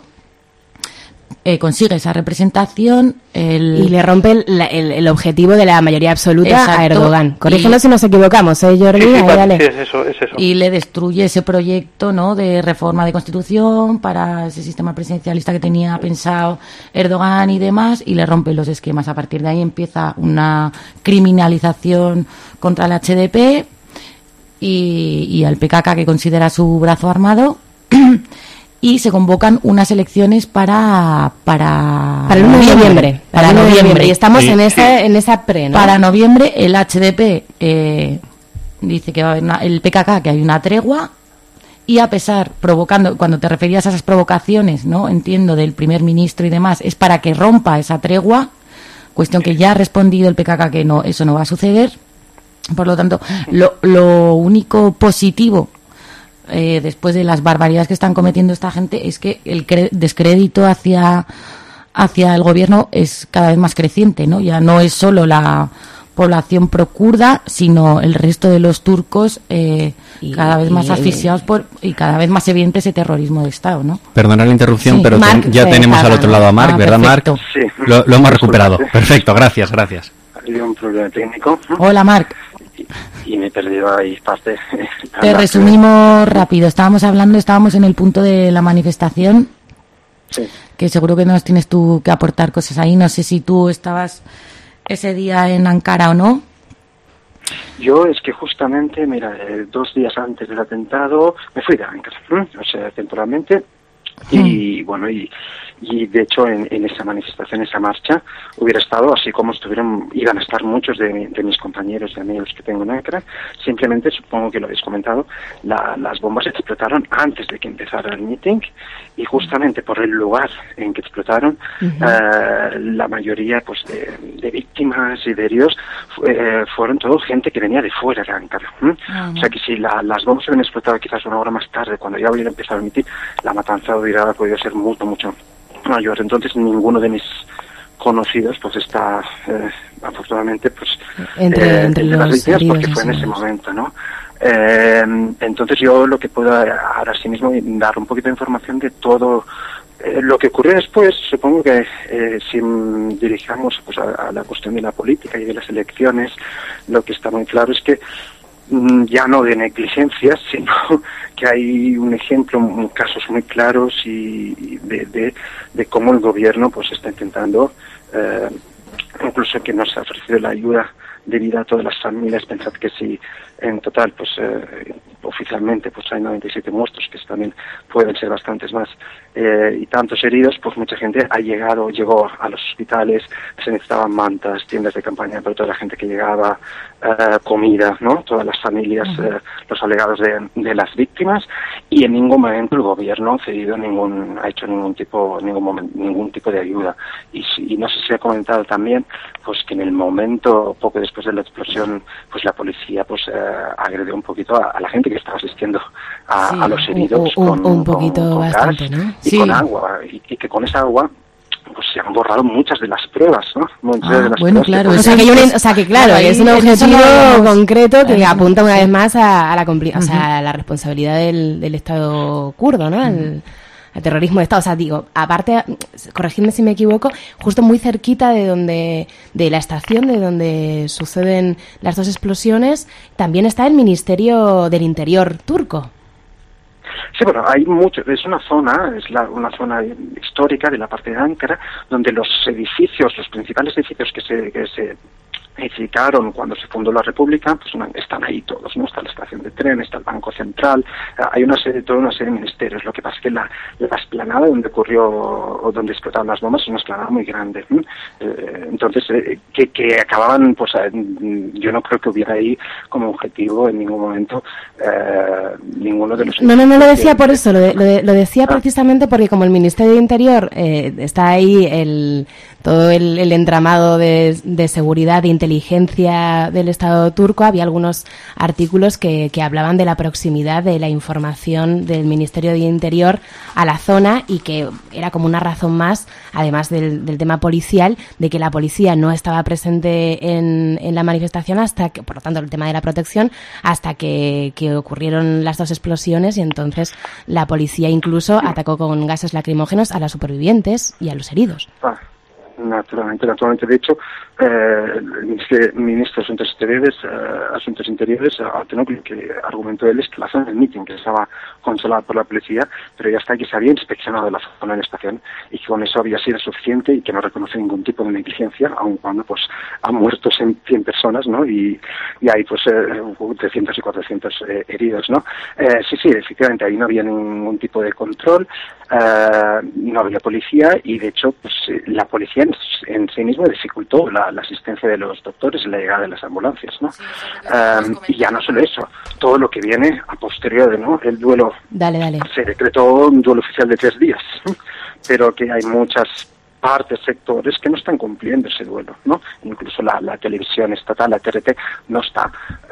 [SPEAKER 11] Eh, consigue esa representación el...
[SPEAKER 8] y le rompe el, el, el objetivo de la mayoría absoluta. Exacto. A Erdogan. Corrígenos y... si nos equivocamos, ¿eh, Jordi?
[SPEAKER 12] Sí, sí,
[SPEAKER 8] Ahí, dale.
[SPEAKER 12] Sí, es eso, es eso.
[SPEAKER 11] Y le destruye ese proyecto, ¿no?, de reforma de constitución para ese sistema presidencialista que tenía pensado Erdogan y demás, y le rompe los esquemas. A partir de ahí empieza una criminalización contra el H D P y, y al P K K, que considera su brazo armado. Y se convocan unas elecciones para para,
[SPEAKER 8] para el uno de noviembre.
[SPEAKER 11] Para, para noviembre. noviembre.
[SPEAKER 8] Y estamos sí, en esa sí. en esa pre, ¿no?
[SPEAKER 11] Para noviembre el H D P eh, dice que va a haber una, el P K K que hay una tregua, y a pesar, provocando, cuando te referías a esas provocaciones, ¿no?, entiendo, del primer ministro y demás, es para que rompa esa tregua, cuestión que ya ha respondido el P K K que no, eso no va a suceder. Por lo tanto, lo, lo único positivo Eh, después de las barbaridades que están cometiendo esta gente es que el cre- descrédito hacia hacia el gobierno es cada vez más creciente, ¿no? Ya no es solo la población pro-kurda, sino el resto de los turcos eh, y, cada vez más y, asfixiados por y cada vez más evidente ese terrorismo de Estado, ¿no?
[SPEAKER 7] Perdona la interrupción, sí. pero
[SPEAKER 11] Marc,
[SPEAKER 7] ten, ya tenemos al otro lado a Marc, ah, ¿verdad, Marc?
[SPEAKER 10] Sí.
[SPEAKER 7] Lo, lo hemos recuperado. Perfecto, gracias, gracias.
[SPEAKER 10] Ha habido un problema técnico.
[SPEAKER 11] Hola, Marc.
[SPEAKER 10] Y me he perdido ahí parte.
[SPEAKER 11] Te resumimos rápido. Estábamos hablando, estábamos en el punto de la manifestación,
[SPEAKER 10] sí.
[SPEAKER 11] que seguro que nos tienes tú que aportar cosas ahí. No sé si tú estabas ese día en Ankara o no.
[SPEAKER 13] Yo es que justamente, mira, eh, dos días antes del atentado me fui de Ankara, ¿eh? O sea, temporalmente. Y bueno, y, y de hecho en, en esa manifestación, esa marcha, hubiera estado así como estuvieron, iban a estar muchos de, de mis compañeros y amigos que tengo en Ankara. Simplemente, supongo que lo habéis comentado, la, las bombas explotaron antes de que empezara el meeting, y justamente por el lugar en que explotaron, uh-huh. eh, la mayoría pues de, de víctimas y de heridos eh, fueron todo gente que venía de fuera de Ankara. ¿eh? Uh-huh. O sea que si la, las bombas hubieran explotado quizás una hora más tarde, cuando ya hubiera empezado el meeting, la matanza hubiera podido ser mucho, mucho mayor. Entonces ninguno de mis conocidos pues está eh, afortunadamente pues
[SPEAKER 8] entre,
[SPEAKER 13] eh,
[SPEAKER 8] entre,
[SPEAKER 13] entre las víctimas, porque fue en
[SPEAKER 8] sí,
[SPEAKER 13] ese momento, ¿no? Eh, entonces yo lo que puedo ahora sí mismo dar un poquito de información de todo eh, lo que ocurrió después. Supongo que eh, si dirigamos pues a, a la cuestión de la política y de las elecciones, lo que está muy claro es que ya no de negligencia, sino que hay un ejemplo, un, casos muy claros y de, de, de cómo el gobierno pues está intentando, eh, incluso que nos ha ofrecido la ayuda debida a todas las familias. Pensad que si en total pues eh, oficialmente pues hay noventa y siete muertos, que también pueden ser bastantes más, eh, y tantos heridos, pues mucha gente ha llegado, llegó a los hospitales, se necesitaban mantas, tiendas de campaña para toda la gente que llegaba, eh, comida, ¿no? Todas las familias, eh, los alegados de, de las víctimas, y en ningún momento el gobierno ha cedido ningún, ha hecho ningún tipo, ningún momento, ningún tipo de ayuda. Y, y no sé si ha comentado también, pues que en el momento, poco después de la explosión, pues la policía pues eh, agredió un poquito a, a la gente que estaba asistiendo a, sí, a los heridos
[SPEAKER 8] un,
[SPEAKER 13] con,
[SPEAKER 8] un poquito
[SPEAKER 13] con, con
[SPEAKER 8] bastante,
[SPEAKER 13] gas
[SPEAKER 8] ¿no?
[SPEAKER 13] y
[SPEAKER 8] Sí.
[SPEAKER 13] con agua, y, y que con esa agua pues se han borrado muchas de las pruebas, ¿no? Muchas
[SPEAKER 8] Ah,
[SPEAKER 13] de las
[SPEAKER 8] bueno,
[SPEAKER 13] pruebas
[SPEAKER 8] claro.
[SPEAKER 13] que
[SPEAKER 8] O sea, que hay un, o sea, que claro,
[SPEAKER 11] Ahí,
[SPEAKER 8] es un
[SPEAKER 11] eso
[SPEAKER 8] objetivo
[SPEAKER 11] no lo
[SPEAKER 8] concreto que
[SPEAKER 11] Ahí,
[SPEAKER 8] apunta una
[SPEAKER 11] sí.
[SPEAKER 8] vez más a, a la compli- o
[SPEAKER 11] Ujú.
[SPEAKER 8] sea, a la responsabilidad del, del Estado kurdo, ¿no? Al, al terrorismo de Estado. O sea, digo, aparte, corregidme si me equivoco, justo muy cerquita de donde, de la estación de donde suceden las dos explosiones, también está el Ministerio del Interior turco.
[SPEAKER 13] Sí, bueno, hay mucho, es una zona, es la, una zona histórica de la parte de Ankara, donde los edificios, los principales edificios que se, que se edificaron cuando se fundó la República, pues una, están ahí todos, ¿no? Está la estación de tren, está el Banco Central, hay una serie, toda una serie de ministerios. Lo que pasa es que la, la esplanada donde ocurrió, o donde explotaron las bombas, es una esplanada muy grande. ¿eh? Eh, entonces, eh, que, que acababan, pues eh, yo no creo que hubiera ahí como objetivo en ningún momento eh, ninguno de los...
[SPEAKER 8] No, no, no lo decía por eso, lo, de, lo, de, lo decía ah. precisamente porque como el Ministerio de Interior eh, está ahí el todo el, el entramado de, de seguridad, de inteligencia del Estado turco, había algunos artículos que, que hablaban de la proximidad de la información del Ministerio de Interior a la zona y que era como una razón más, además del, del tema policial, de que la policía no estaba presente en, en la manifestación hasta que, por lo tanto, el tema de la protección, hasta que, que ocurrieron las dos explosiones y entonces la policía incluso atacó con gases lacrimógenos a los supervivientes y a los heridos.
[SPEAKER 13] Ah. Naturalmente, naturalmente. De hecho, eh, el ministro de Asuntos Exteriores, eh, Asuntos Interiores, Altenoglu, que argumentó él es que la zona del meeting, que estaba controlada por la policía, pero ya está que se había inspeccionado la zona de la estación y que con eso había sido suficiente y que no reconoce ningún tipo de negligencia, aun cuando pues han muerto cien personas, ¿no? Y, y hay pues eh, trescientos y cuatrocientos eh, heridos, ¿no? Eh, sí, sí, efectivamente, ahí no había ningún tipo de control, eh, no había policía y de hecho pues la policía en, en sí mismo dificultó la, la asistencia de los doctores y la llegada de las ambulancias, ¿no? Sí, um, y ya no solo eso, todo lo que viene a posteriori, ¿no? El duelo,
[SPEAKER 8] dale, dale.
[SPEAKER 13] se decretó un duelo oficial de tres días, pero que hay muchas partes, sectores que no están cumpliendo ese duelo, ¿no? Incluso la, la televisión estatal, la T R T, no está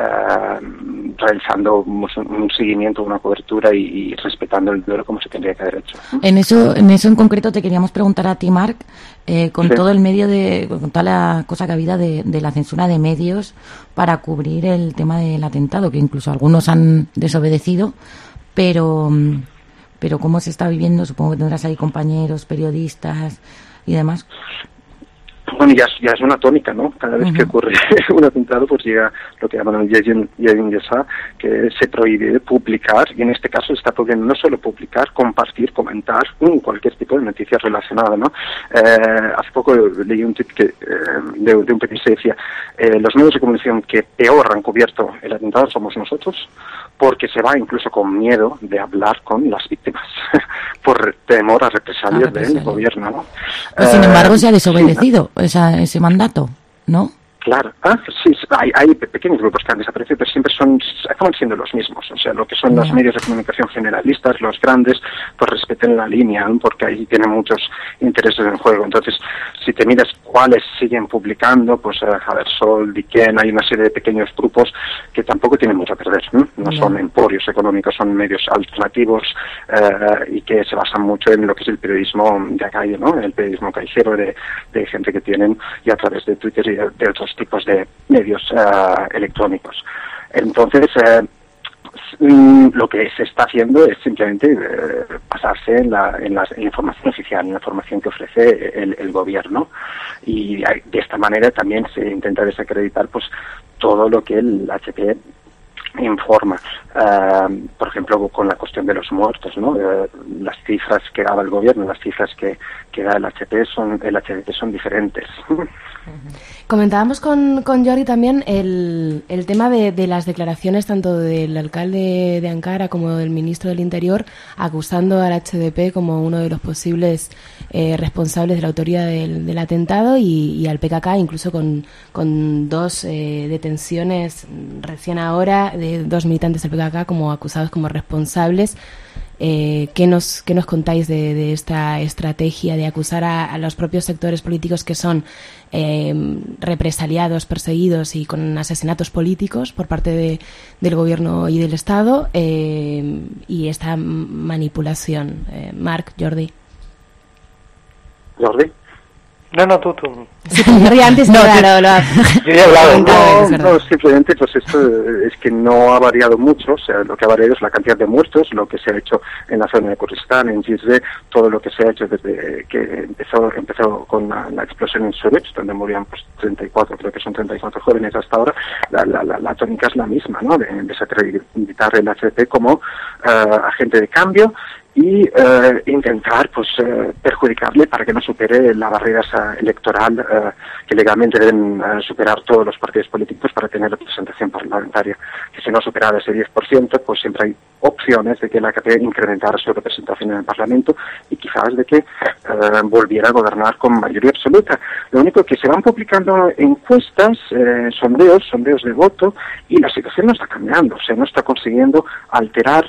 [SPEAKER 13] uh, realizando un, un seguimiento, una cobertura y, y respetando el duelo como se tendría que haber hecho.
[SPEAKER 11] En eso, en eso en concreto te queríamos preguntar a ti, Marc, eh, con sí. todo el medio de, con toda la cosa que ha habido de, de la censura de medios para cubrir el tema del atentado, que incluso algunos han desobedecido, pero, pero cómo se está viviendo, supongo que tendrás ahí compañeros, periodistas y demás.
[SPEAKER 13] Bueno, ya, ya es una tónica, ¿no? Cada vez uh-huh. que ocurre un atentado, pues llega lo que llaman el Yedin Yasa, que se prohíbe publicar, y en este caso está prohibiendo no solo publicar, compartir, comentar, um, cualquier tipo de noticia relacionada, ¿no? Eh, hace poco leí un tip que, eh, de, de un periodista que decía, eh, los medios de comunicación que peor han cubierto el atentado somos nosotros, porque se va incluso con miedo de hablar con las víctimas, por temor a represalias, a represalias. del gobierno, ¿no?
[SPEAKER 11] Pues, sin embargo, eh, se ha desobedecido sí, esa, ese mandato, ¿no?
[SPEAKER 13] Claro, ah, sí, hay, hay pequeños grupos que han desaparecido, pero siempre son, acaban siendo los mismos. O sea, lo que son los yeah. medios de comunicación generalistas, los grandes, pues respeten la línea, ¿no? Porque ahí tienen muchos intereses en juego. Entonces, si te miras cuáles siguen publicando, pues uh, Habersol, Diken, hay una serie de pequeños grupos que tampoco tienen mucho a perder, ¿no? No yeah. son emporios económicos, son medios alternativos uh, y que se basan mucho en lo que es el periodismo de calle, ¿no? El periodismo callejero de, de gente que tienen, y a través de Twitter y de, de otros tipos de medios uh, electrónicos. Entonces, uh, lo que se está haciendo es simplemente eh, basarse en la, en, la, en la información oficial, en la información que ofrece el, el gobierno, y de esta manera también se intenta desacreditar pues todo lo que el H P informa, uh, por ejemplo, con la cuestión de los muertos, ¿no? Uh, las cifras que daba el gobierno, las cifras que, que da el H P son, el H P son diferentes.
[SPEAKER 8] Comentábamos con, con Jordi también el, el tema de, de las declaraciones tanto del alcalde de Ankara como del ministro del Interior, acusando al H D P como uno de los posibles eh, responsables de la autoría del, del atentado, y, y al P K K, incluso con, con dos eh, detenciones recién ahora de dos militantes del P K K como acusados como responsables. Eh, ¿qué nos, qué nos contáis de, de esta estrategia de acusar a, a los propios sectores políticos que son eh, represaliados, perseguidos y con asesinatos políticos por parte de, del gobierno y del Estado, eh, y esta manipulación? Eh, Marc, Jordi.
[SPEAKER 13] Jordi.
[SPEAKER 12] No, no, tú, tú.
[SPEAKER 8] Sí, Jordi antes no,
[SPEAKER 12] lo, lo, yo ya he hablado.
[SPEAKER 13] No, no, simplemente pues esto es que no ha variado mucho. O sea, lo que ha variado es la cantidad de muertos, lo que se ha hecho en la zona de Kurdistán, en Cizre, todo lo que se ha hecho desde que empezó empezó con la, la explosión en Suruç, donde morían pues treinta y cuatro, creo que son treinta y cuatro jóvenes hasta ahora. La, la, la, la tónica es la misma, ¿no? De desacreditar el H D P como uh, agente de cambio y uh, intentar pues uh, perjudicarle para que no supere la barrera uh, electoral uh, que legalmente deben uh, superar todos los partidos políticos para tener representación parlamentaria. Que si no superara ese diez por ciento, pues siempre hay opciones de que la A K P incrementara su representación en el Parlamento y quizás de que uh, volviera a gobernar con mayoría absoluta. Lo único que se van publicando encuestas, eh, sondeos, sondeos de voto, y la situación no está cambiando, o sea, no está consiguiendo alterar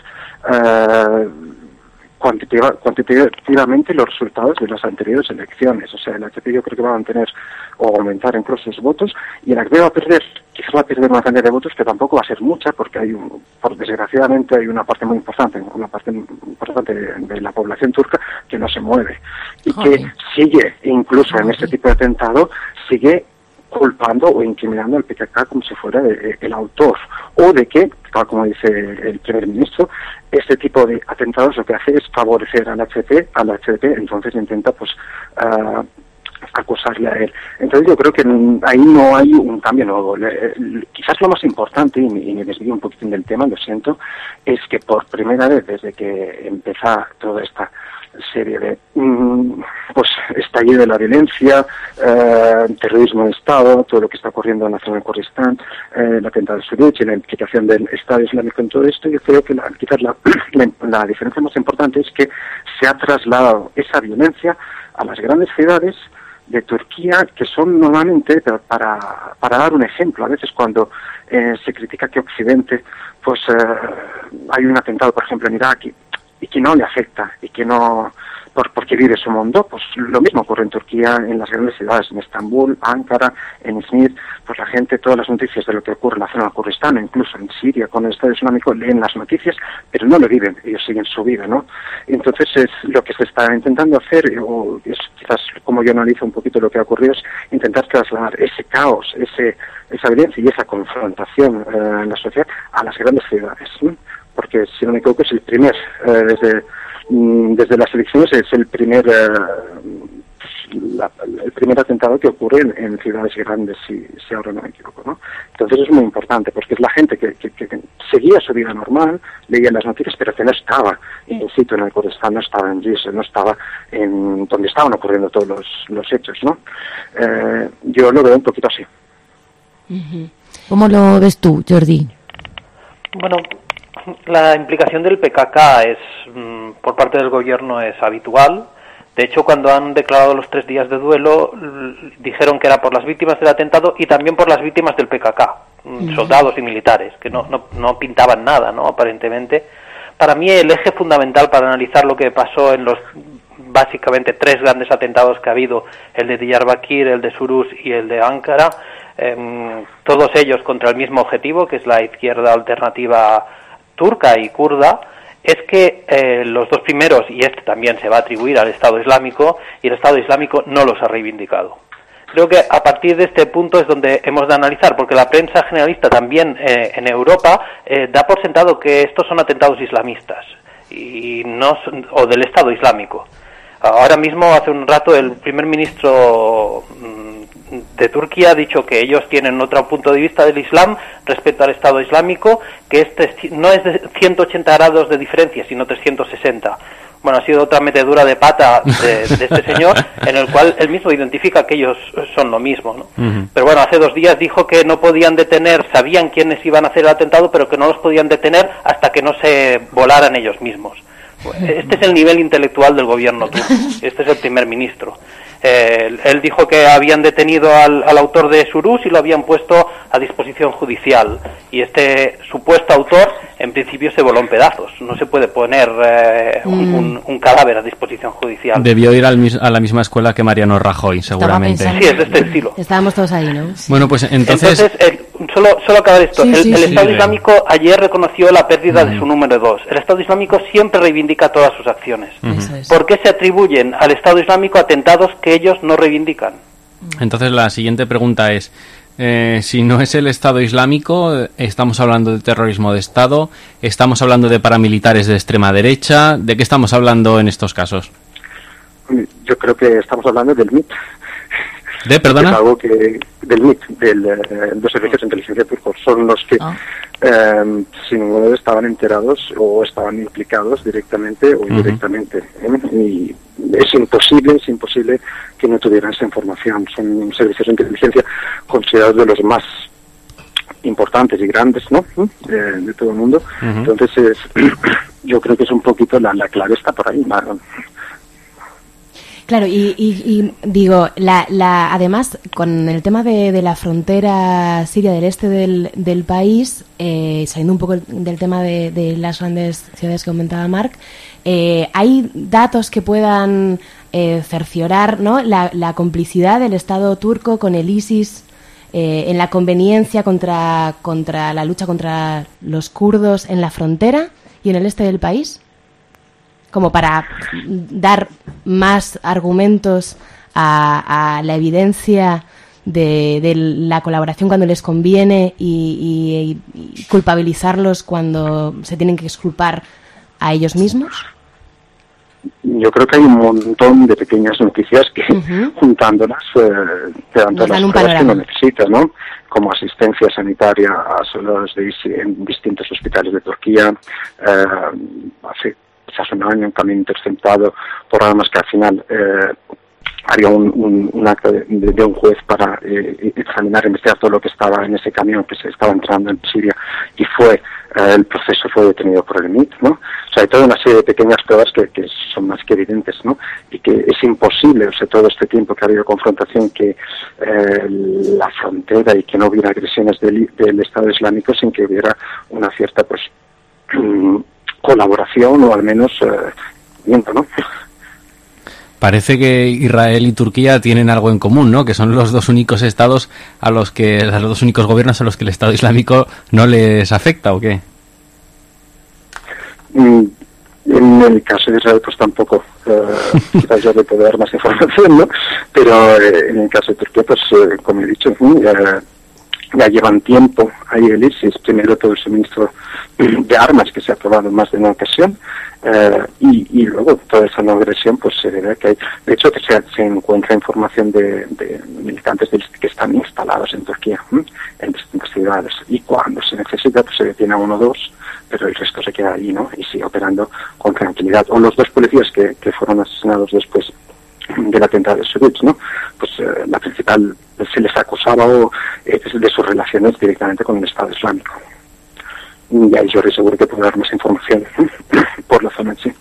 [SPEAKER 13] uh, Cuantitativa, cuantitativamente los resultados de las anteriores elecciones. O sea, el H P yo creo que va a mantener o aumentar incluso sus votos, y el H P va a perder, quizás va a perder una cantidad de votos que tampoco va a ser mucha, porque hay un, por desgraciadamente hay una parte muy importante, una parte importante de, de la población turca que no se mueve y Joder. que sigue, incluso Joder. en este tipo de atentado, sigue culpando o incriminando al P K K como si fuera de, el autor, o de que, tal como dice el primer ministro, este tipo de atentados lo que hace es favorecer al H D P, al H D P, entonces intenta pues uh, acusarle a él. Entonces yo creo que ahí no hay un cambio nuevo. Le, le, quizás lo más importante, y me, y me desvío un poquitín del tema, lo siento, es que por primera vez desde que empezó toda esta serie de mm, pues estallido de la violencia, eh, terrorismo de Estado, todo lo que está ocurriendo en la zona de Kurdistán, eh, el atentado de Suruç y la implicación del Estado Islámico en todo esto, yo creo que la, quizás la, la, la diferencia más importante es que se ha trasladado esa violencia a las grandes ciudades de Turquía, que son normalmente, para, para dar un ejemplo, a veces cuando eh, se critica que Occidente, pues eh, hay un atentado, por ejemplo, en Irak, y, y que no le afecta, y que no, por, porque vive su mundo, pues lo mismo ocurre en Turquía, en las grandes ciudades, en Estambul, Ankara, en Izmir, pues la gente, todas las noticias de lo que ocurre en la zona de Kurdistán, incluso en Siria con el Estado Islámico, leen las noticias, pero no lo viven, ellos siguen su vida, ¿no? Entonces es lo que se está intentando hacer, o es quizás como yo analizo un poquito lo que ha ocurrido, es intentar trasladar ese caos, ese esa violencia y esa confrontación eh, en la sociedad a las grandes ciudades, ¿no? Porque si no me equivoco es el primer, eh, desde desde las elecciones es el primer eh, la, el primer atentado que ocurre en, en ciudades grandes, si, si ahora no me equivoco, ¿no? Entonces es muy importante, porque es la gente que, que, que seguía su vida normal, leía las noticias, pero que no estaba in situ en el Kurdistán, no estaba en Gizeh, no estaba en donde estaban ocurriendo todos los, los hechos, ¿no? Eh, yo lo veo un poquito así.
[SPEAKER 11] ¿Cómo lo ves tú, Jordi?
[SPEAKER 12] Bueno, la implicación del P K K es, mm, por parte del gobierno es habitual. De hecho, cuando han declarado los tres días de duelo, dijeron que era por las víctimas del atentado y también por las víctimas del P K K, mm. soldados y militares, que no, no, no pintaban nada, ¿no? Aparentemente. Para mí, el eje fundamental para analizar lo que pasó en los básicamente tres grandes atentados que ha habido, el de Diyarbakir, el de Suruz y el de Ankara, eh, todos ellos contra el mismo objetivo, que es la izquierda alternativa turca y kurda, es que eh, los dos primeros, y este también se va a atribuir al Estado Islámico, y el Estado Islámico no los ha reivindicado. Creo que a partir de este punto es donde hemos de analizar, porque la prensa generalista también eh, en Europa eh, da por sentado que estos son atentados islamistas y no son, o del Estado Islámico. Ahora mismo, hace un rato, el primer ministro de Turquía ha dicho que ellos tienen otro punto de vista del Islam respecto al Estado Islámico, que este no es de ciento ochenta grados de diferencia, sino trescientos sesenta. Bueno, ha sido otra metedura de pata de, de este señor, en el cual él mismo identifica que ellos son lo mismo, ¿no? Uh-huh. Pero bueno, hace dos días dijo que no podían detener, sabían quiénes iban a hacer el atentado, pero que no los podían detener hasta que no se volaran ellos mismos. Este es el nivel intelectual del gobierno turco. Este es el primer ministro. Eh, él dijo que habían detenido al, al autor de Suruz y lo habían puesto a disposición judicial. Y este supuesto autor, en principio, se voló en pedazos. No se puede poner eh, mm. un, un, un cadáver a disposición judicial.
[SPEAKER 7] Debió ir al mis, a la misma escuela que Mariano Rajoy, seguramente.
[SPEAKER 12] Sí, es de este estilo.
[SPEAKER 8] Estábamos todos ahí, ¿no?
[SPEAKER 7] Bueno, pues entonces...
[SPEAKER 12] entonces eh, solo, solo acabar esto.
[SPEAKER 8] Sí,
[SPEAKER 12] el
[SPEAKER 8] sí,
[SPEAKER 12] el
[SPEAKER 8] sí,
[SPEAKER 12] Estado
[SPEAKER 8] sí.
[SPEAKER 12] Islámico ayer reconoció la pérdida mm. de su número dos. El Estado Islámico siempre reivindica todas sus acciones.
[SPEAKER 7] Uh-huh.
[SPEAKER 12] ¿Por qué se atribuyen al Estado Islámico atentados que ellos no reivindican?
[SPEAKER 7] Entonces la siguiente pregunta es, eh, si no es el Estado Islámico, estamos hablando de terrorismo de Estado, estamos hablando de paramilitares de extrema derecha, ¿de qué estamos hablando en estos casos?
[SPEAKER 13] Yo creo que estamos hablando del M I T.
[SPEAKER 7] ¿De, perdona?
[SPEAKER 13] Es algo que, del M I T, del, eh, los servicios de inteligencia turcos, son los que, ah. eh, sin duda, estaban enterados o estaban implicados directamente o indirectamente. Uh-huh. ¿eh? Y es imposible, es imposible que no tuvieran esa información. Son servicios de inteligencia considerados de los más importantes y grandes, ¿no? De, de todo el mundo. Uh-huh. Entonces, es, yo creo que es un poquito la, la clave está por ahí, ¿no?
[SPEAKER 8] Claro, y, y, y digo, la, la, además, con el tema de, de la frontera siria del este del, del país, eh, saliendo un poco del tema de, de las grandes ciudades que comentaba Marc, eh, ¿hay datos que puedan eh, cerciorar, ¿no?, la, la complicidad del Estado turco con el ISIS eh, en la conveniencia contra, contra la lucha contra los kurdos en la frontera y en el este del país? Como para dar más argumentos a, a la evidencia de, de la colaboración cuando les conviene y, y, y culpabilizarlos cuando se tienen que exculpar a ellos mismos.
[SPEAKER 13] Yo creo que hay un montón de pequeñas noticias que, uh-huh. juntándolas, eh, te dan todas las pruebas que no necesitas, ¿no? Como asistencia sanitaria a los de, en distintos hospitales de Turquía, eh, hace hace un año, un camión interceptado por armas que al final eh, haría un, un, un acto de, de, de un juez para eh, examinar, investigar todo lo que estaba en ese camión que se estaba entrando en Siria y fue, eh, el proceso fue detenido por el M I T, ¿no? O sea, hay toda una serie de pequeñas pruebas que, que son más que evidentes, ¿no? Y que es imposible, o sea, todo este tiempo que ha habido confrontación, que eh, la frontera y que no hubiera agresiones del, del Estado Islámico sin que hubiera una cierta, pues, um, colaboración o al menos eh, viento, ¿no?
[SPEAKER 7] Parece que Israel y Turquía tienen algo en común, ¿no? Que son los dos únicos estados a los que, los dos únicos gobiernos a los que el Estado Islámico no les afecta, ¿o qué?
[SPEAKER 13] Mm, en el caso de Israel, pues tampoco. Eh, quizás yo le puedo dar más información, ¿no? Pero eh, en el caso de Turquía, pues eh, como he dicho, eh, ya llevan tiempo ahí el ISIS, primero todo el suministro de armas que se ha aprobado en más de una ocasión, eh, y, y luego toda esa no agresión, pues se debe a que hay, de hecho que se, se encuentra información de, de militantes del ISIS que están instalados en Turquía, ¿eh? en distintas ciudades, y cuando se necesita pues se detiene a uno o dos, pero el resto se queda ahí, ¿no? Y sigue operando con tranquilidad. O los dos policías que, que fueron asesinados después del atentado de Suruz, ¿no? Pues eh, la principal, se les acusaba o, eh, de sus relaciones directamente con el Estado Islámico. y ahí Jordi seguro que puede dar más información por la zona en sí.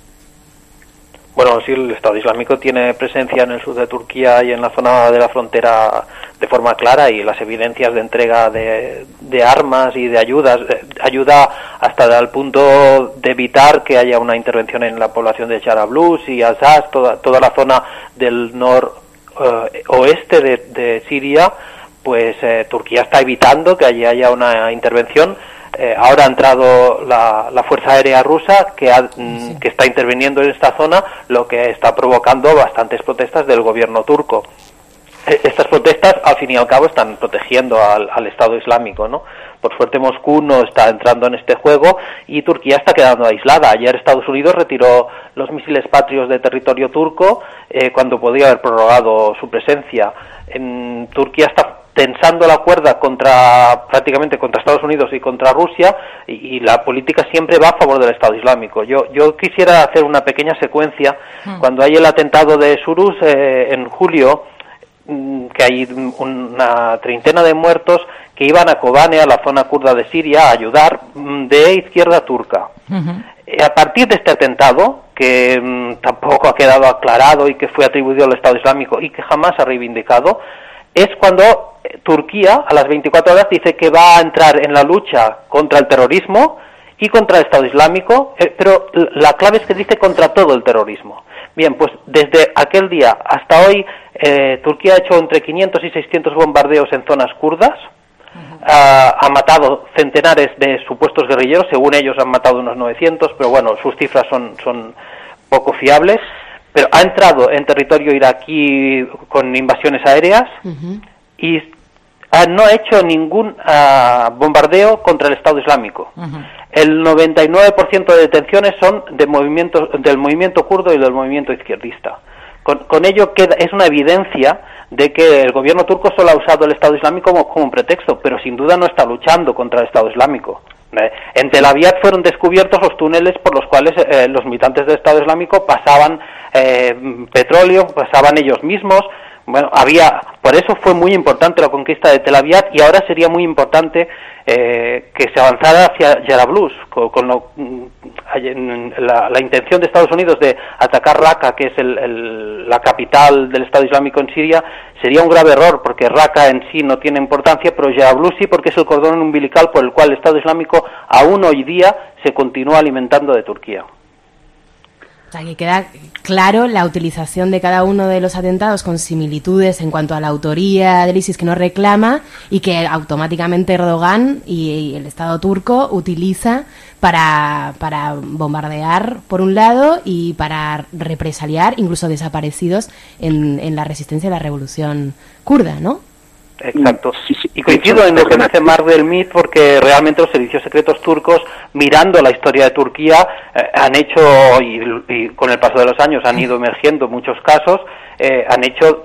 [SPEAKER 12] Bueno, sí, el Estado Islámico tiene presencia en el sur de Turquía y en la zona de la frontera de forma clara, y las evidencias de entrega de, de armas y de ayudas, eh, ayuda hasta el punto de evitar que haya una intervención en la población de Jarablus y Azaz, toda, toda la zona del noroeste eh, de, de Siria, pues eh, Turquía está evitando que allí haya una intervención. Eh, ahora ha entrado la, la Fuerza Aérea Rusa que, ha, sí. que está interviniendo en esta zona, lo que está provocando bastantes protestas del gobierno turco. Eh, estas protestas, al fin y al cabo, están protegiendo al, al Estado Islámico, ¿no? Por suerte Moscú no está entrando en este juego y Turquía está quedando aislada. Ayer Estados Unidos retiró los misiles patrios de territorio turco eh, cuando podía haber prorrogado su presencia. En Turquía está tensando la cuerda contra prácticamente contra Estados Unidos y contra Rusia, y, y la política siempre va a favor del Estado Islámico. Yo yo quisiera hacer una pequeña secuencia. Hmm. Cuando hay el atentado de Suruz eh, en julio, que hay una treintena de muertos que iban a Kobane, a la zona kurda de Siria, a ayudar, de izquierda turca. Uh-huh. A partir de este atentado, que mmm, tampoco ha quedado aclarado y que fue atribuido al Estado Islámico y que jamás ha reivindicado, es cuando Turquía a las veinticuatro horas dice que va a entrar en la lucha contra el terrorismo y contra el Estado Islámico, eh, pero la clave es que dice contra todo el terrorismo. Bien, pues desde aquel día hasta hoy eh, Turquía ha hecho entre quinientos y seiscientos bombardeos en zonas kurdas, uh-huh. ha, ha matado centenares de supuestos guerrilleros, según ellos han matado unos novecientos, pero bueno, sus cifras son, son poco fiables, pero ha entrado en territorio iraquí con invasiones aéreas uh-huh. y ha, no ha hecho ningún uh, bombardeo contra el Estado Islámico. Uh-huh. El noventa y nueve por ciento de detenciones son de movimientos, del movimiento kurdo y del movimiento izquierdista. Con, con ello queda, es una evidencia de que el gobierno turco solo ha usado el Estado Islámico como, como un pretexto, pero sin duda no está luchando contra el Estado Islámico. Eh, en Tel Aviv fueron descubiertos los túneles por los cuales eh, los militantes del Estado Islámico pasaban eh, petróleo, pasaban ellos mismos. Bueno, había, por eso fue muy importante la conquista de Tel Aviv, y ahora sería muy importante eh, que se avanzara hacia Jarablus, con, con lo, la, la intención de Estados Unidos de atacar Raqqa, que es el, el, la capital del Estado Islámico en Siria. Sería un grave error, porque Raqqa en sí no tiene importancia, pero Jarablus sí, porque es el cordón umbilical por el cual el Estado Islámico aún hoy día se continúa alimentando de Turquía.
[SPEAKER 8] O sea, que queda claro la utilización de cada uno de los atentados con similitudes en cuanto a la autoría del ISIS que no reclama, y que automáticamente Erdogan y, y el Estado turco utiliza para, para bombardear por un lado y para represaliar incluso desaparecidos en, en la resistencia a la revolución kurda, ¿no?
[SPEAKER 12] Exacto. Y coincido en lo que dice Mark del Mit, porque realmente los servicios secretos turcos, mirando la historia de Turquía, eh, han hecho, y, y con el paso de los años han ido emergiendo muchos casos, eh, han hecho,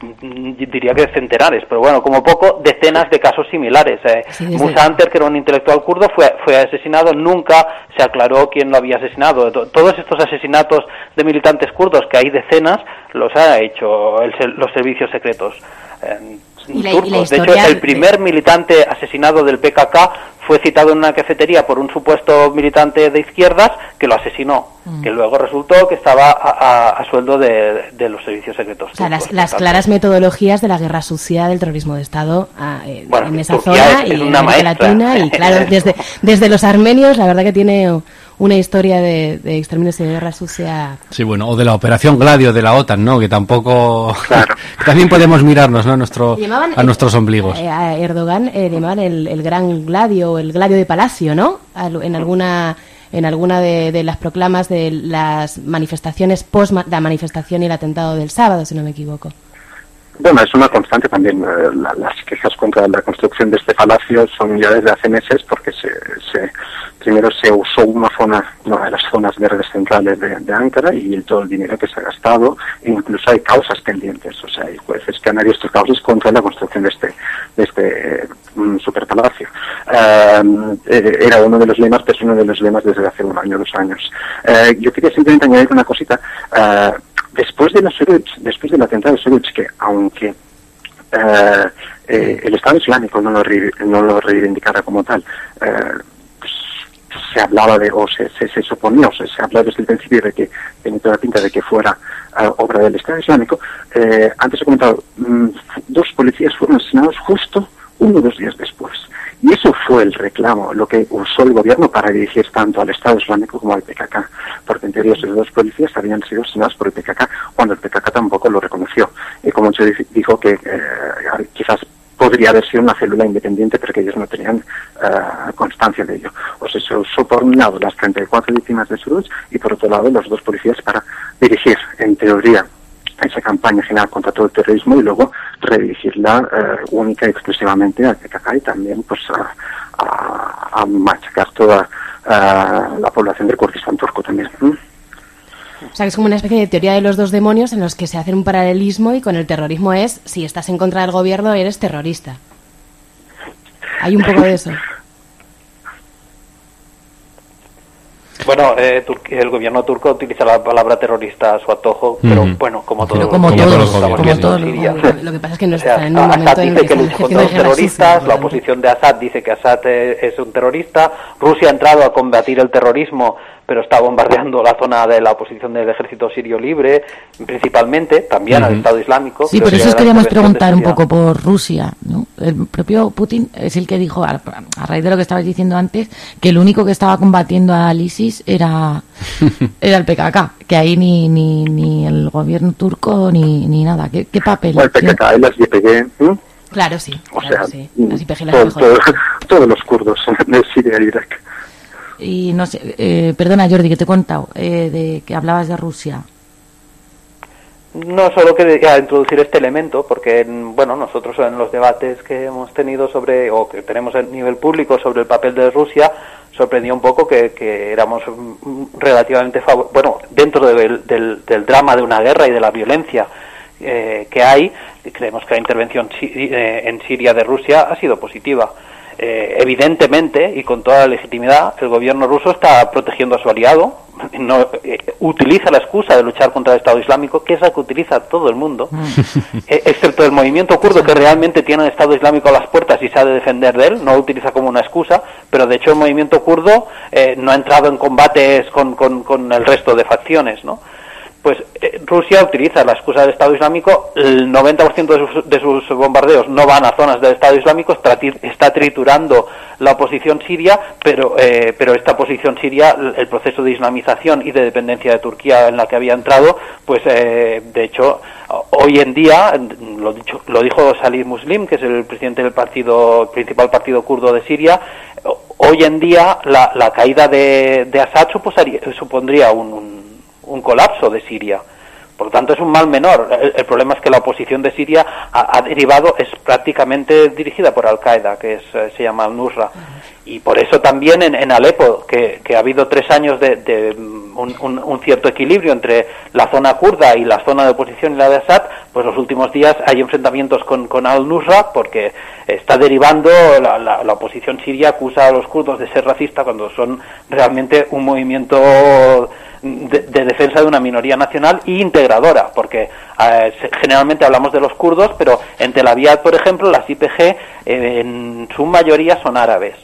[SPEAKER 12] diría que centenares, pero bueno, como poco, decenas de casos similares. Eh. Sí, Musa Anter, que era un intelectual kurdo, fue, fue asesinado, nunca se aclaró quién lo había asesinado. Todos estos asesinatos de militantes kurdos, que hay decenas, los ha hecho el, los servicios secretos. Eh,
[SPEAKER 8] ¿Y la,
[SPEAKER 12] turcos.
[SPEAKER 8] y la
[SPEAKER 12] de hecho, el primer militante asesinado del P K K fue citado en una cafetería por un supuesto militante de izquierdas que lo asesinó, mm. que luego resultó que estaba a, a, a sueldo de, de los servicios secretos.
[SPEAKER 8] O sea,
[SPEAKER 12] turcos,
[SPEAKER 8] las, las claras metodologías de la guerra sucia del terrorismo de Estado a, eh,
[SPEAKER 12] bueno,
[SPEAKER 8] en esa
[SPEAKER 12] Turquía
[SPEAKER 8] zona
[SPEAKER 12] es,
[SPEAKER 8] y
[SPEAKER 12] es
[SPEAKER 8] en
[SPEAKER 12] una
[SPEAKER 8] América
[SPEAKER 12] maestra.
[SPEAKER 8] Latina, y claro, desde, desde los armenios, la verdad que tiene una historia de, de exterminios y de guerra sucia.
[SPEAKER 7] Sí, bueno, o de la Operación Gladio de la OTAN, ¿no? Que tampoco...
[SPEAKER 13] Claro.
[SPEAKER 7] También podemos mirarnos, ¿no? A, nuestro,
[SPEAKER 8] llamaban,
[SPEAKER 7] a nuestros ombligos.
[SPEAKER 8] Eh, a Erdogan eh, le llamaban el, el gran Gladio, o el Gladio de Palacio, ¿no? Al, en alguna... en alguna de, de las proclamas de las manifestaciones post la manifestación y el atentado del sábado, si no me equivoco.
[SPEAKER 13] Bueno, es una constante también. Eh, la, las quejas contra la construcción de este palacio son ya desde hace meses, porque se, se primero se usó una zona, una de las zonas verdes centrales de, de Ankara, y el, todo el dinero que se ha gastado, e incluso hay causas pendientes. O sea, hay jueces que han abierto causas contra la construcción de este de este um, superpalacio. Uh, eh, era uno de los lemas, pero es uno de los lemas desde hace un año, dos años. Uh, yo quería simplemente añadir una cosita. Uh, Después de la Suruç, después del atentado de Suruç, que aunque eh, eh, el Estado Islámico no lo, re, no lo reivindicara como tal, eh, pues, se hablaba de, o se, se, se suponía, o se, se hablaba desde el principio de que tenía toda la pinta de que fuera uh, obra del Estado Islámico. Eh, antes he comentado, mmm, dos policías fueron asesinados justo uno o dos días después. Y eso fue el reclamo, lo que usó el gobierno para dirigir tanto al Estado Islámico como al P K K, porque en teoría esos dos policías habían sido asesinados por el P K K cuando el P K K tampoco lo reconoció. Y como se dijo que eh, quizás podría haber sido una célula independiente, pero que ellos no tenían uh, constancia de ello. O sea, se usó por un lado las treinta y cuatro víctimas de Suruç y por otro lado los dos policías para dirigir, en teoría, esa campaña general contra todo el terrorismo y luego redirigirla uh, única y exclusivamente al P K K y también pues a, a, a machacar toda uh, la población del Kurdistán turco también. ¿Mm?
[SPEAKER 8] O sea, que es como una especie de teoría de los dos demonios en los que se hace un paralelismo y con el terrorismo es, si estás en contra del gobierno, eres terrorista. Hay un poco de eso.
[SPEAKER 12] Bueno, eh, el gobierno turco utiliza la palabra terrorista a su antojo, pero mm. bueno, como todos
[SPEAKER 11] como
[SPEAKER 12] los
[SPEAKER 11] todos,
[SPEAKER 12] como
[SPEAKER 11] como todos
[SPEAKER 8] los Lo que pasa es que no
[SPEAKER 12] o sea,
[SPEAKER 8] está en un momento
[SPEAKER 12] Assad
[SPEAKER 8] en
[SPEAKER 12] dice
[SPEAKER 8] el que,
[SPEAKER 12] que lucha contra los terroristas, sucia, la oposición de Assad dice que Assad es un terrorista, Rusia ha entrado a combatir el terrorismo, pero está bombardeando la zona de la oposición del ejército sirio libre, principalmente, también uh-huh. al Estado Islámico.
[SPEAKER 11] Sí, por eso os queríamos preguntar un poco por Rusia, ¿no? El propio Putin es el que dijo, a, a raíz de lo que estabas diciendo antes, que el único que estaba combatiendo al ISIS era, era el P K K, que ahí ni ni, ni el gobierno turco ni, ni nada. ¿Qué, qué papel?
[SPEAKER 13] Bueno, el P K K y las Y P G, ¿eh?
[SPEAKER 8] Claro, sí.
[SPEAKER 13] O
[SPEAKER 8] claro,
[SPEAKER 13] sea,
[SPEAKER 8] sí. Las Y P G las
[SPEAKER 13] todo,
[SPEAKER 8] mejores.
[SPEAKER 13] todo, todos los kurdos de Siria e Irak.
[SPEAKER 11] Y no sé, eh, perdona Jordi, que te he contado, eh, de que hablabas de Rusia.
[SPEAKER 12] No, solo quería introducir este elemento, porque, bueno, nosotros en los debates que hemos tenido sobre, o que tenemos a nivel público sobre el papel de Rusia, sorprendió un poco que, que éramos relativamente, favor- bueno, dentro del, del, del drama de una guerra y de la violencia eh, que hay, creemos que la intervención si- eh, en Siria de Rusia ha sido positiva. Eh, evidentemente y con toda la legitimidad el gobierno ruso está protegiendo a su aliado, no eh, utiliza la excusa de luchar contra el Estado Islámico, que es la que utiliza todo el mundo, eh, excepto el movimiento kurdo, que realmente tiene el Estado Islámico a las puertas y sabe defender de él, no lo utiliza como una excusa, pero de hecho el movimiento kurdo eh, no ha entrado en combates con, con, con el resto de facciones, ¿no? Pues eh, Rusia utiliza la excusa del Estado Islámico, el noventa por ciento de sus, de sus bombardeos no van a zonas del Estado Islámico, está, está triturando la oposición siria, pero eh, pero esta oposición siria, el proceso de islamización y de dependencia de Turquía en la que había entrado, pues eh, de hecho hoy en día, lo, dicho, lo dijo Salih Muslim, que es el presidente del partido, el principal partido kurdo de Siria, hoy en día la, la caída de, de Assad supondría un, un un colapso de Siria. Por lo tanto, es un mal menor. El, el problema es que la oposición de Siria ha, ha derivado, es prácticamente dirigida por Al-Qaeda, que es, se llama Al-Nusra. Y por eso también en, en Alepo, que, que ha habido tres años de, de un, un, un cierto equilibrio entre la zona kurda y la zona de oposición y la de Assad, pues los últimos días hay enfrentamientos con, con Al-Nusra, porque está derivando, la, la, la oposición siria acusa a los kurdos de ser racista cuando son realmente un movimiento De, de defensa de una minoría nacional e integradora, porque eh, generalmente hablamos de los kurdos, pero en Tel Aviv, por ejemplo, las Y P G eh, en su mayoría son árabes.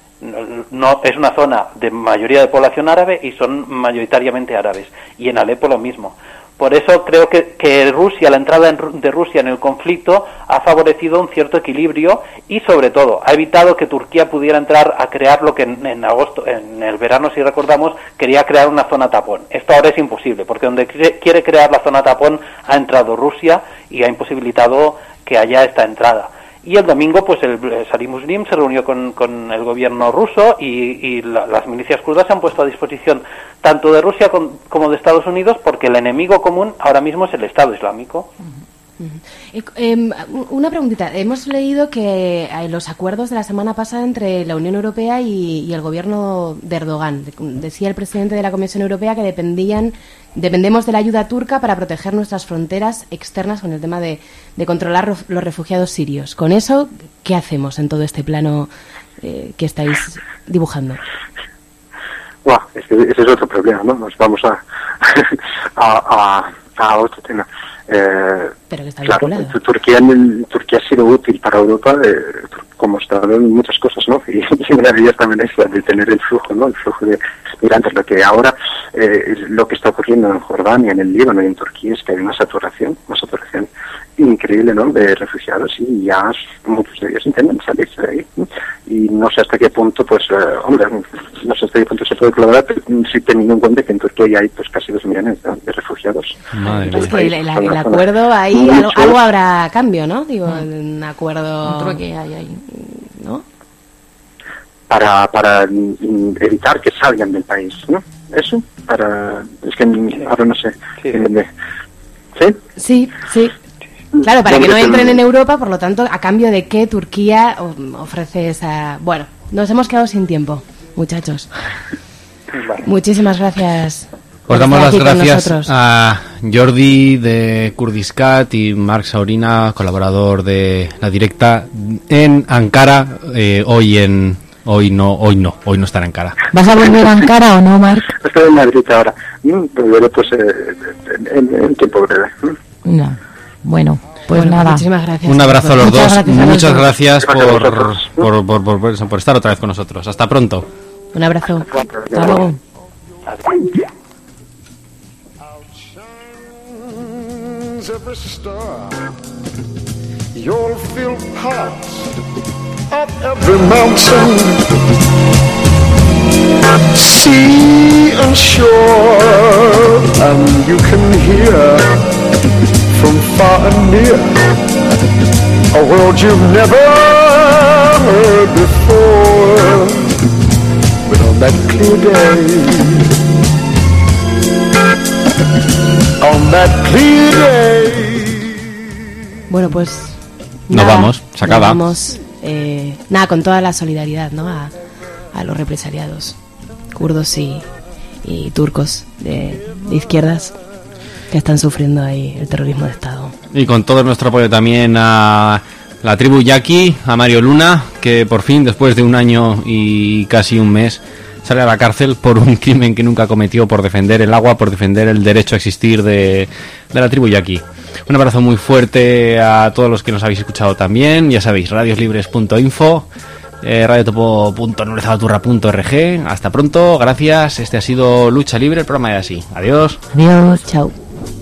[SPEAKER 12] No, no es una zona de mayoría de población árabe y son mayoritariamente árabes. Y en Alepo lo mismo. Por eso creo que, que Rusia, la entrada en, de Rusia en el conflicto ha favorecido un cierto equilibrio y, sobre todo, ha evitado que Turquía pudiera entrar a crear lo que en, en agosto, en el verano, si recordamos, quería crear una zona tapón. Esto ahora es imposible, porque donde quiere crear la zona tapón ha entrado Rusia y ha imposibilitado que haya esta entrada. Y el domingo, pues el, el Salih Muslim se reunió con, con el gobierno ruso y, y la, las milicias kurdas se han puesto a disposición tanto de Rusia con, como de Estados Unidos, porque el enemigo común ahora mismo es el Estado Islámico.
[SPEAKER 8] Uh-huh. Eh, eh, una preguntita. Hemos leído que hay los acuerdos de la semana pasada entre la Unión Europea y, y el gobierno de Erdogan. Decía el presidente de la Comisión Europea que dependían dependemos de la ayuda turca para proteger nuestras fronteras externas con el tema de, de controlar los refugiados sirios. Con eso, ¿qué hacemos en todo este plano eh, que estáis dibujando?
[SPEAKER 13] Wow, es que ese es otro problema, ¿no? Nos vamos a, a, a, a otro tema. Eh,
[SPEAKER 8] Pero que está
[SPEAKER 13] claro,
[SPEAKER 8] vinculado.
[SPEAKER 13] Turquía, en el- Turquía ha sido útil para Europa eh, como Estado en muchas cosas, ¿no? Y, y una de ellas también es la de tener el flujo, ¿no? El flujo de migrantes. Lo que ahora, eh, es lo que está ocurriendo en Jordania, en el Líbano y en Turquía es que hay una saturación, una saturación increíble, ¿no? De refugiados y ya muchos de ellos intentan salirse de ahí, ¿no? Y no sé hasta qué punto, pues, eh, hombre, no sé hasta qué punto se puede colaborar, pero sí teniendo en cuenta que en Turquía ya hay pues casi dos millones de, de refugiados.
[SPEAKER 7] Madre
[SPEAKER 8] Es
[SPEAKER 7] mía.
[SPEAKER 8] que el, el- el
[SPEAKER 13] Zona-
[SPEAKER 8] acuerdo ahí,
[SPEAKER 13] mucho-
[SPEAKER 8] algo, algo habrá a cambio, ¿no? Digo, un acuerdo...
[SPEAKER 11] Otro que hay ahí.
[SPEAKER 8] ¿no?
[SPEAKER 13] para para mm, evitar que salgan del país, ¿no? Eso, para... Es que mm, ahora no sé. Eh, ¿Sí?
[SPEAKER 8] Sí, sí. Claro, para
[SPEAKER 13] No,
[SPEAKER 8] que no
[SPEAKER 13] que-
[SPEAKER 8] entren en Europa, por lo tanto, a cambio de que Turquía o- ofrece esa... Bueno, nos hemos quedado sin tiempo, muchachos. Muchísimas gracias. por
[SPEAKER 7] Os damos
[SPEAKER 8] estar
[SPEAKER 7] las
[SPEAKER 8] aquí con
[SPEAKER 7] gracias
[SPEAKER 8] nosotros.
[SPEAKER 7] a Jordi de Kurdiscat y Marc Saurina, colaborador de La Directa en Ankara, eh, hoy en hoy no, hoy no, hoy no está en Ankara.
[SPEAKER 11] ¿Vas a volver a Ankara o no, Marc?
[SPEAKER 13] Estoy en Madrid ahora. Mm, Volveré pues eh, en, en tiempo breve. Mm.
[SPEAKER 11] No. Bueno, pues
[SPEAKER 8] Bueno,
[SPEAKER 11] nada.
[SPEAKER 8] muchísimas gracias.
[SPEAKER 7] Un abrazo a los
[SPEAKER 11] Muchas
[SPEAKER 7] dos,
[SPEAKER 11] gracias a los
[SPEAKER 7] muchas
[SPEAKER 11] dos.
[SPEAKER 7] gracias por
[SPEAKER 13] Gracias a vosotros.
[SPEAKER 7] por, por, por, por- por estar otra vez con nosotros. Hasta pronto.
[SPEAKER 8] Un abrazo.
[SPEAKER 11] Hasta luego.
[SPEAKER 14] Every star, you'll feel part of every mountain, sea and shore, and you can hear from far and near a world you've never heard before. But on that clear day, on that clear day.
[SPEAKER 8] Bueno, pues...
[SPEAKER 7] Nos vamos, se acaba.
[SPEAKER 8] Nos vamos, eh, nada, con toda la solidaridad, ¿no? A, a los represaliados kurdos y, y turcos de, de izquierdas que están sufriendo ahí el terrorismo de Estado.
[SPEAKER 7] Y con todo nuestro apoyo también a la tribu Yaqui, a Mario Luna, que por fin, después de un año y casi un mes, sale a la cárcel por un crimen que nunca cometió, por defender el agua, por defender el derecho a existir de, de la tribu Yaqui. Un abrazo muy fuerte a todos los que nos habéis escuchado también. Ya sabéis, radioslibres punto info, eh, radiotopo punto nulezabaturra punto org. Hasta pronto, gracias. Este ha sido Lucha Libre, el programa de así. Adiós.
[SPEAKER 11] Adiós.
[SPEAKER 8] Chao.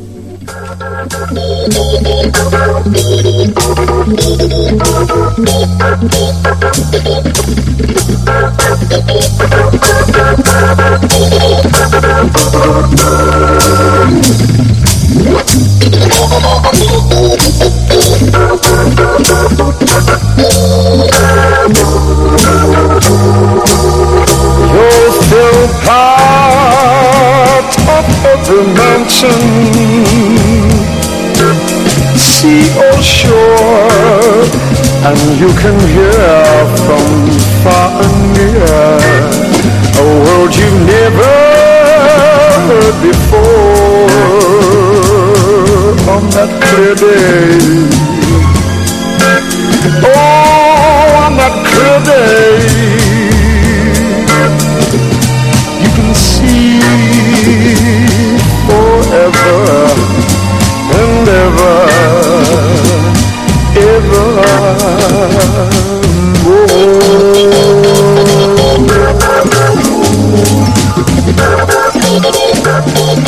[SPEAKER 14] You'll feel part of every mountain, sea or shore, and you can hear from far and near a world you've never heard before. On that clear day, oh, on that clear day, you can see forever and ever, ever more.